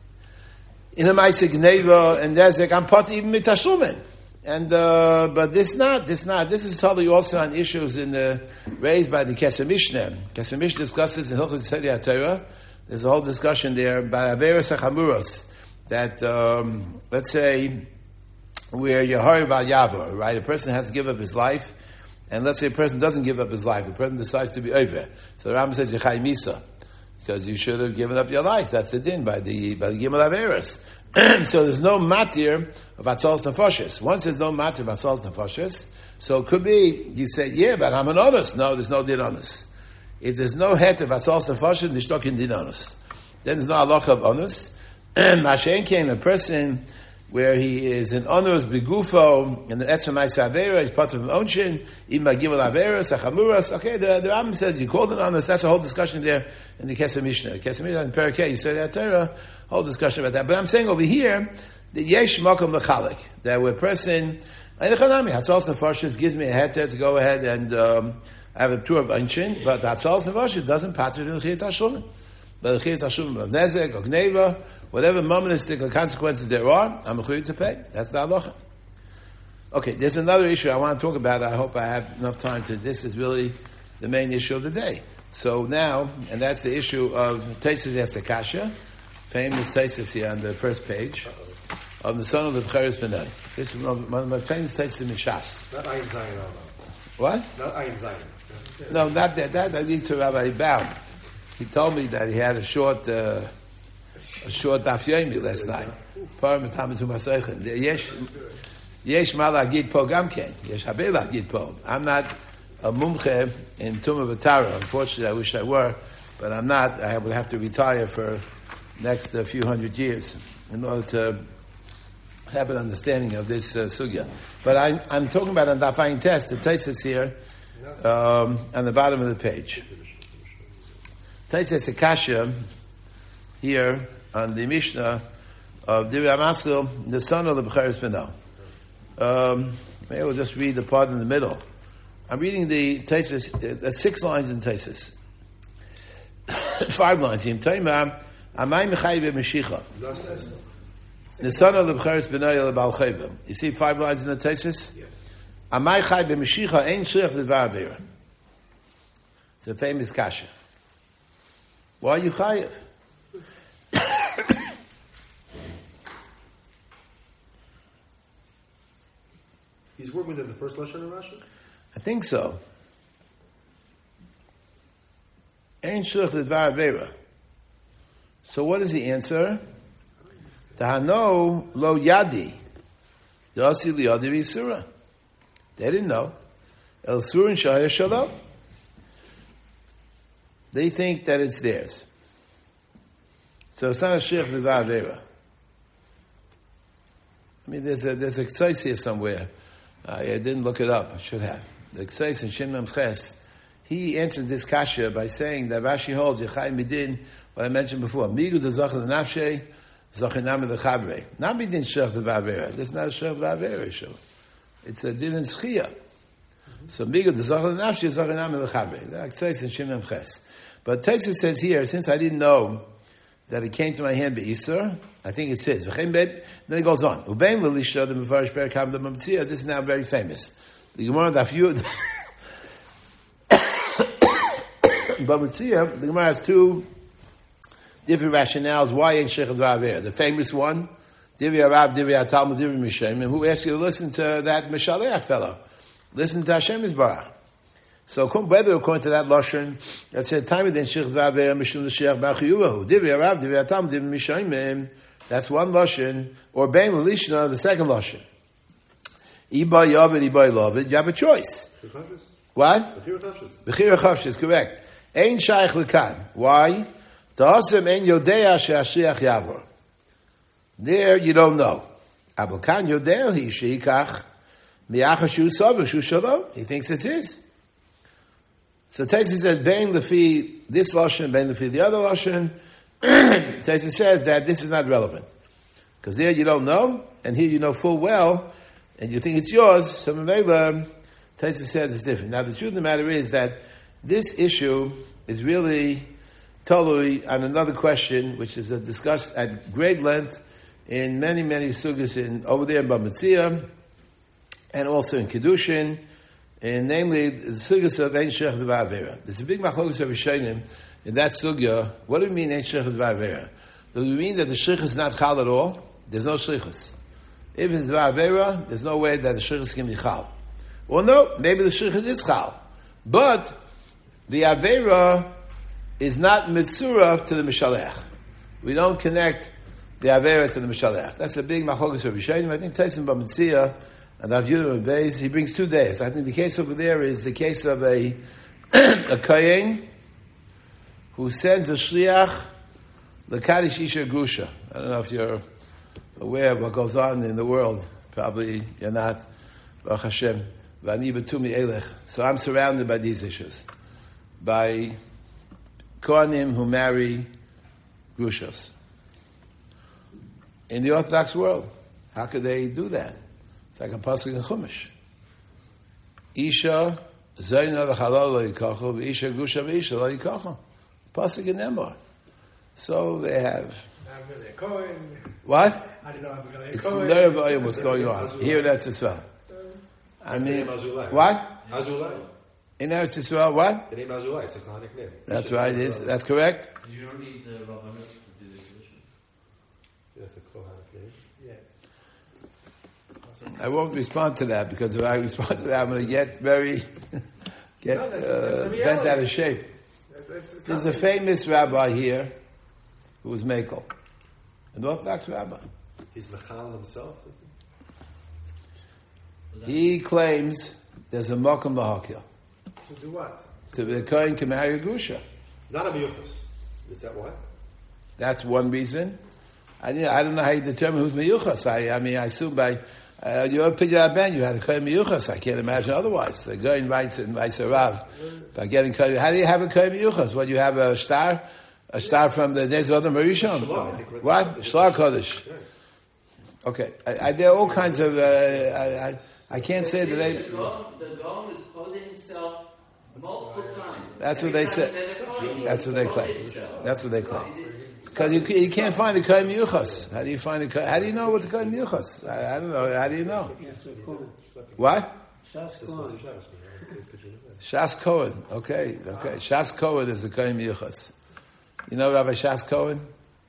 in a ma'aseh gneva and nezek. I'm potter even mitashumen. And but this not. This is totally also on issues raised by the Kesef Mishneh. Kesef Mishneh discusses in Hilchos Seder HaTorah. There's a whole discussion there about Averos HaChamuros, that, let's say, where you're hurried about Yavor, right? A person has to give up his life, and let's say a person doesn't give up his life, the person decides to be over. So the Rambam says, Yechai Misa, because you should have given up your life. That's the din by the Gimel Averis. So there's no matir of Atzalas Nefashis. Once there's no matir of Atzalas Nefashis, so it could be, you say, yeah, but I'm an honest. No, there's no din honest. If there's no het of Atzalas Nefashis, there's no din honest. Then there's no halacha of honest. Mashen came a person where he is in honors begufo and the etzemai savera is part of onshin in magimel averas achamuras. Okay, the Rambam says you called it honest. That's a whole discussion there in the Kesef Mishnah. Kesef Mishnah in Parakeh, you said that Torah, whole discussion about that. But I'm saying over here that yesh makom lechalik, that we're person Hanami Hatzalas Nefashis gives me a heter to go ahead and have a tour of onshin, but Hatzalas Nefashis doesn't pater in the Chiyat Hashulim. But the Chiyat Hashulim of nezek or gneva, whatever momentary consequences there are, I'm required to pay. That's the halacha. Okay, there's another issue I want to talk about. I hope I have enough time to. This is really the main issue of the day. So now, and that's the issue of Teisus Estekasha, famous Teisus here on the first page, of the son of the B'cheres Benai. This is one of my famous Teisus in Mishas. Not Ayin Zion, What? Not Ayin Zion. No, not that. That I need to Rabbi Baum. He told me that he had a short daf yomi last night. Yesh ma lagid po gamken. Yesh habe lagid po. I'm not a mumche in Tumah V'Tara. Unfortunately, I wish I were, but I'm not. I would have to retire for next few hundred years in order to have an understanding of this sugya. But I'm talking about on Daf Ayin Tes, the Teisus here on the bottom of the page. Teisus Akasha here on the Mishnah of Divrei Amaskil, the son of the B'cheres Benai. Maybe we'll just read the part in the middle. I'm reading the Teisus, there's 6 lines in Teisus. 5 lines. The son of the B'cheres Benai the Baal Chayva. You see 5 lines in the Teisus? Amai Chai b'Mashicha ein shlich l'dvar avera. It's a famous kasha. Why are you chayiv? He's working within the first Lashon of Rashi? I think so. Ein shlich l'dvar avera. So what is the answer? Tahano lo yadi. Dasi liyadi v'yisura. They didn't know. El surin shaya shalom. They think that it's theirs. So it's not a shlich l'dvar avera. I mean, there's a ksais here somewhere. I didn't look it up. I should have. The ksais in Shin Mem Ches, he answers this kasha by saying that Rashi holds Yechai Midin, what I mentioned before. Migu de zachar the nafshe, zachar nami the chabre. Not midin shlich l'dvar avera. This is not a shlich l'dvar avera issue. It's a din in schia. So migu de zachar the nafshe, zachar nami the chabre. The ksais in Shin Mem Ches. But Teisus says here, since I didn't know that it came to my hand by Isser, I think it's his. Then it goes on. This is now very famous. The Gemara Daf Yud. B'Metzia, the Gemara has 2 different rationales why ain't shlich l'dvar avera. The famous one, Divrei Rav, Divrei Talmud, Divrei Mishem, and who asked you to listen to that Mishaleach fellow? Listen to Hashem Yisbarach. So whether according to that lashon that said time then shlich l'dvar avera mishum l'sheach b'achiyuvahu Divrei Rav, Divrei Talmud, Divrei Mishem, that's one lashon, or bein l'lishna, the second lashon. Iba yavid, iba lavid, you have a choice. What? Bechira chavshis, correct. Ein shaykh l'kan. Why? Ta'asem ein yodea she'ashiach yavor. There you don't know. Abel kan yodea hi sheikach mi'achashu savu shu shalom. He thinks it's his. So Teisus says, bein lefi this lashon, bein lefi the other lashon. Teisus says that this is not relevant. Because there you don't know, and here you know full well, and you think it's yours, so Teisus says it's different. Now the truth of the matter is that this issue is really totally on another question, which is discussed at great length in many, many sugas over there in B'Metzia, and also in Kedushin, and namely the sugas of Ein Shlich l'dvar avera. There's a big machlokes of Rishonim in that sugya. What do we mean Ein Shlich l'dvar avera? Do we mean that the shlich is not chal at all? There's no shlichus. If it's l'dvar avera, there's no way that the shlichus can be chal. Well, no, maybe the shlichus is chal. But the Aveira is not mitzurah to the Mishalech. We don't connect the Aveira to the Mishalech. That's a big machlokas for Rishonim. I think Tyson Bamitzia and Rav Yehuda Beis, he brings 2 days. I think the case over there is the case of a kohen who sends a shliach l'kadish isha grusha. I don't know if you're aware of what goes on in the world. Probably you're not. Baruch Hashem. V'ani betumi elech. So I'm surrounded by these issues. By kohanim who marry grushos. In the Orthodox world, how could they do that? It's like a pasuk in Chumash. Isha zayna v'chalal lo yikachu, v'isha grusha v'isha lo yikachu. Pasuk in Emor. So they have. What? I don't know. It's nerve oil what's going on. Here in Eretz Yisrael. I mean, what? Azulai. In Eretz Yisrael, what? The name Azulai, it's a Quranic name. That's right, that's correct. You don't need the Rabbanut to do the tradition. That's a Quranic name. Yeah. I won't respond to that because if I respond to that, I'm going to get bent out of shape. There's a famous rabbi here who was Mekel, an Orthodox rabbi. He's Mechal himself? He claims there's a Mokum Lahakil. To do what? To the Kohen can marry a Grusha. Not a Miyuchas. Is that why? That's one reason. I don't know how you determine who's Miyuchas. I assume by your Pidya Ben, you had a Kohen Miyuchas. I can't imagine otherwise. The Kohen writes a Rav by getting Kohen. How do you have a Kohen Miyuchas? What, you have a star? A star from the days of the Marishon? What? Shlar Kodesh. Okay. There are all kinds of... I can't say that they... The Gaon has quoted himself multiple times. That's what they said. That's what they claim. That's what they claim. Because you can't find the Kohen Miyuchas. How do you find the Kohen? How do you know what's the Kohen Miyuchas? I don't know. How do you know? What? Shas Kohen. Shas Cohen. Okay. Shas Cohen is the Kohen Miyuchas. You know Rabbi Shas Cohen?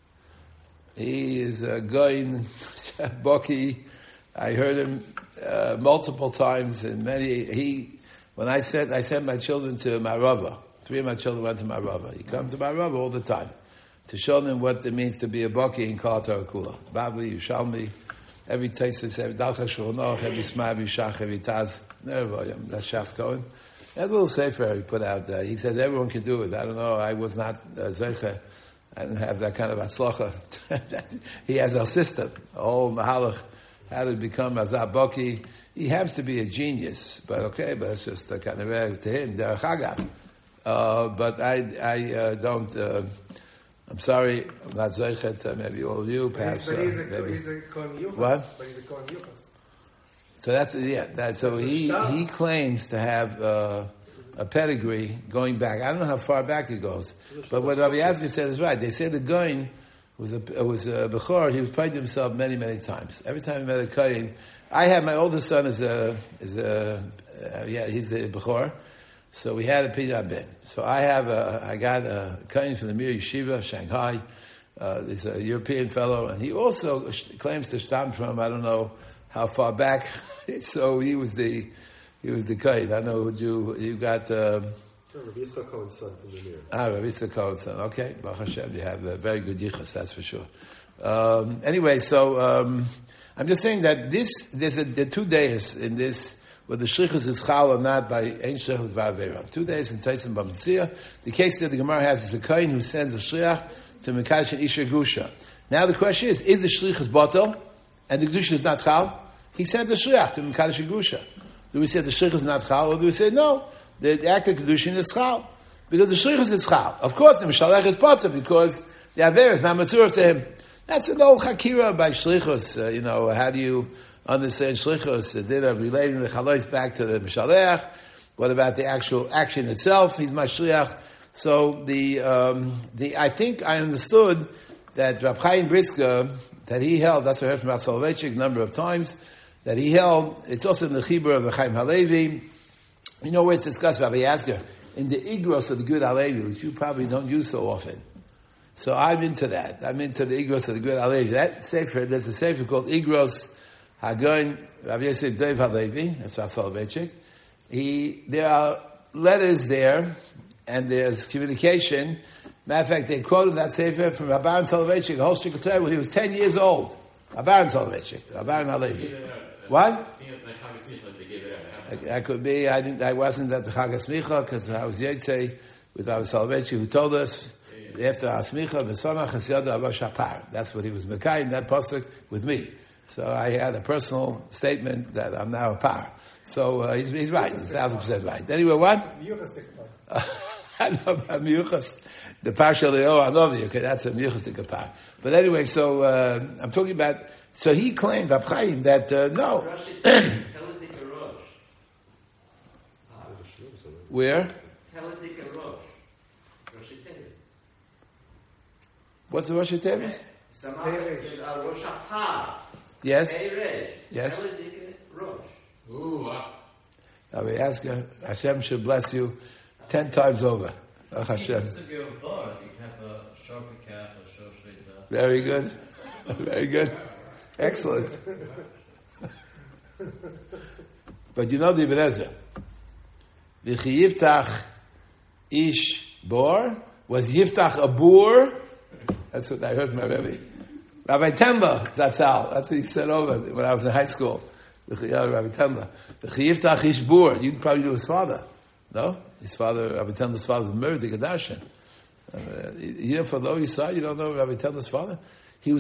He is a Goyin Boki. I heard him multiple times and when I sent my children to Marava. 3 of my children went to Marava. He come to Marava all the time to show them what it means to be a Boki in Kol Kula. Babli, Yushalmi, every Taisis, every Dalcha Shulnoch, every Sma, every Shach, every Taz. That's Shas Cohen. That little sefer he put out there. He says everyone can do it. I don't know. I was not Zeicha. I didn't have that kind of atzlacha. He has a system, a whole mahalach, how to become Azab Boki. He happens to be a genius, but it's just the kind of to him, derech hagav. But I don't. I'm sorry, I'm not Zeichet. Maybe all of you, perhaps. But he's a Kohen Yuchas. What? But he's a Kohen Yuchas. So so he claims to have a pedigree going back. I don't know how far back it goes, but what Rabbi Yazmi said is right. They say the Goyin was a Bechor. He was prayed himself many, many times. Every time he met a Kohen, I had my oldest son he's the Bechor. So we had a Pidya Ben. So I got a Kohen from the Mir Yeshiva, Shanghai. He's a European fellow, and he also claims to stam from I don't know how far back. So he was the Kohen. I know you got. Rabbi Yitzchak Cohen's son from the Mir. Rabbi Yitzchak Cohen's son. Okay, Baruch Hashem, you have a very good yichus, that's for sure. Anyway, so I'm just saying that there's 2 days in this. Whether the shlichus is chal or not by ein shlichus v'avera. 2 days in Taisim Bamitzia. The case that the Gemara has is a kohen who sends a shliach to Mekadosh and Isha Grusha. Now the question is the shlichus batel and the Grusha is not chal? He sent the shliach to Mekadosh and Grusha. Do we say the shlichus is not chal, or do we say no? The act of Kedushin is chal because the shlichus is chal. Of course, the mishalech is batel because the avera is not mature to him. That's an old chakira by shlichus. How do you understand shlichus, the din of relating the chalois back to the mishalech? What about the actual action itself? He's my shliach. So I think I understood that Rab Chaim Briska, that he held, that's what I heard from Rav Soloveitchik a number of times, that he held, it's also in the Chibur of the Chaim Halevi. You know where it's discussed, Rabbi Yasker, in the Igros of the Good Halevi, which you probably don't use so often. So I'm into that. I'm into the Igros of the Good Halevi. That sefer, there's a sefer called Igros Hagoin, Rabbi Yosef Dov Halevi, that's our Soloveitchik. There are letters there, and there's communication. Matter of fact, they quoted that sefer from Rabban Soloveitchik, a whole shtickle Torah, when he was 10 years old. Rabban Soloveitchik, Rabban Halevi. What? That could be. I wasn't at the Chag HaSmicha because I was Yetzei with Rabbi Soloveitchik, who told us after HaSmicha, V'samach Hasyada Abba Shapar. That's what he was Mekayim, that pasuk with me. So I had a personal statement that I'm now a par. So he's right, he's 1,000% right. Anyway, what? I know about Miyuchas. The Parsha Leo Anovi, okay, that's a Miyuchas par. But anyway, so I'm talking about, so he claimed, Rab Chaim, that no. Where? What's the Rosh Hashanah? Rosh Hashanah. Yes. Yes. Ooh, wow. I will ask you, Hashem should bless you 10 times over. Oh, Hashem. Very good. Very good. Excellent. But you know the Ibn Ezra. V'chi yiftach ish bor. Was yiftach a boor? That's what I heard from my Rebbe. Rabbi Temba, that's what he said over when I was in high school. Rabbi Temba. V'chi yiftach ish bor. You probably knew his father. No? His father, Rabbi Temba's father was married to Gadashin. Here for Lo Yisrael, you don't know Rabbi Temba's father? He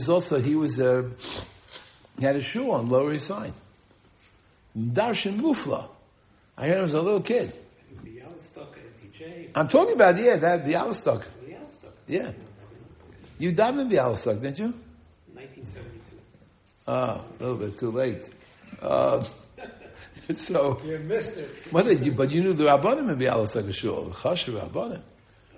had a shul on Lower East Side. Darshan Mufla. I heard him as a little kid. I'm talking about, that Bialystok. Yeah. You died in Bialystok, didn't you? 1972. A little bit too late. So you missed it. But you knew the Rabbanim in Bialystok shul. The Chashuv Rabbanim. I don't remember.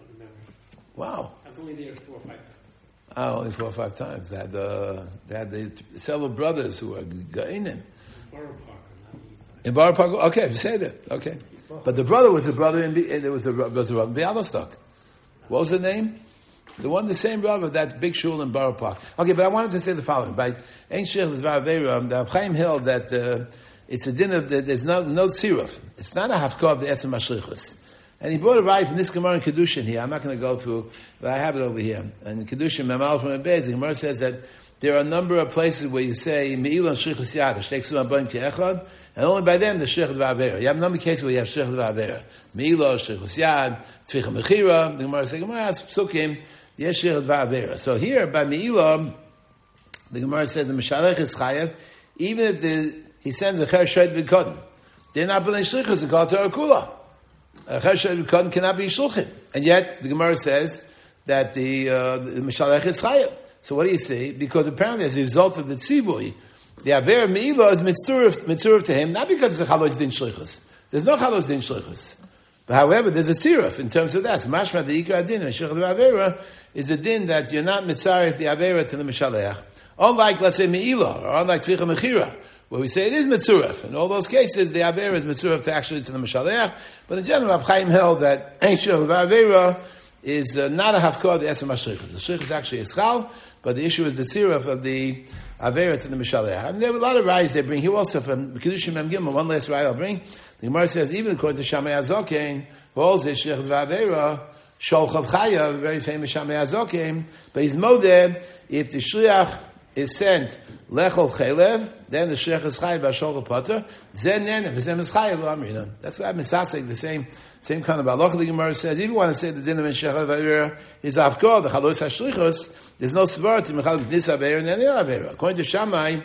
Wow. I was only there 4 or 5 times. Only 4 or 5 times. They had the several brothers who were Ga'inim. Borough Park, not East Side. In Borough Park, okay, you say that. Okay. But the brother was a brother there was a brother in Bialystok. What was the name? The same brother, that big shul in Borough Park. Okay, but I wanted to say the following. By Ein Shech L'Zvar Aveira, the Reb Chaim held that it's a din of, there's no tziruf. It's not a hafkah of the Etzem HaShlichus. And he brought a right from this Gemara in Kedushin here. I'm not going to go through, but I have it over here. And in Kedushin, Memal from Ebez, the Gemara says that there are a number of places where you say, Me'il and Shlichus Yad, Shtei Ksum Abayim Ke'echad, and only by them the Shech D'var Aveira. You have a number of cases where you have Shech D'var Aveira. Me'il, Shlichus Yad, Tvicha Mechira, the Gemara says, Gemara has Psukim, Yesh Shech D'var Aveira. So here, by Me'il, the Gemara says, the Mishalech is Chayev, even if he sends a Cher Shed V'Kodin, they're not B'nei Shlichus, and called Torah Kula. A Cher Shed V'Kodin cannot be Shluchim. And yet, the Gemara says that the Mishalech is Chayev. So what do you see? Because apparently as a result of the tzivui, the Aver Me'ilah is mitzurif to him, not because it's a chalos din shlichus. There's no chalos din shlichus. But however, there's a tziruf in terms of that. So mashma the ikar din, and shlichus Avera is a din that you're not mitzarif the Avera to the Mishalech. Unlike, let's say, Me'ilah, or unlike Tvicha Mechira, where we say it is mitzurif. In all those cases, the Avera is mitzurif to actually to the Mishalech. But in general, Rab Chaim held that shlichus Avera is not a hafkah of the Esem HaShlichus. The shlichus is actually a schal, but the issue is the tziruf of the Avera to the Mishalech. I mean, there are a lot of rayos they bring. Here also from Kedushim Mem Gimel, one last raya I'll bring. The Gemara says, even according to Shammai HaZoken, who holds this shlichus Avera, Sholchav Chaya, very famous Shammai HaZoken, but he's modeh, if the shliach is sent lechol chelev, then the shliach is chayav b'sholchav pater, zen nenem, v'zem is chayav l'amrina. That's why Misasek, the same kind of halacha the Gemara says. If you want to say the din of Shech Avera is Avkor, the Chalos HaShlichus, there's no svar to Mechal B'nis Avera and any Avera. According to Shammai,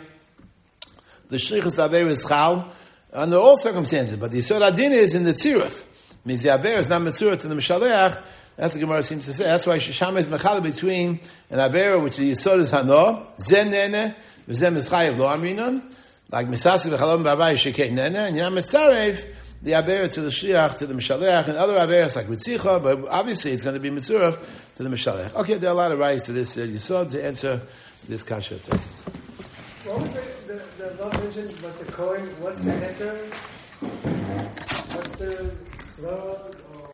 the Shlichus Avera is Chal under all circumstances, but the Yisod Adin is in the Tziruf. Means the Avera is not Mitzurah to the Mishalech. That's what the Gemara seems to say. That's why Shammai is Mechal between an Avera, which the Yisod is Hano, Zen Nene, V'zem is Chayav Lo Amrinon, like Misasi V'chalom B'abai Shekei Nene, and Yam Mitzarev, the Avera to the Shliach, to the Mishalech, and other Averas like Ritzicha, but obviously it's going to be Mitzurah to the Mishalech. Okay, there are a lot of rights to this Yisod to answer this Kasha thesis. What was it? The Rav mentioned about the coin. What's the heter? What's the slug?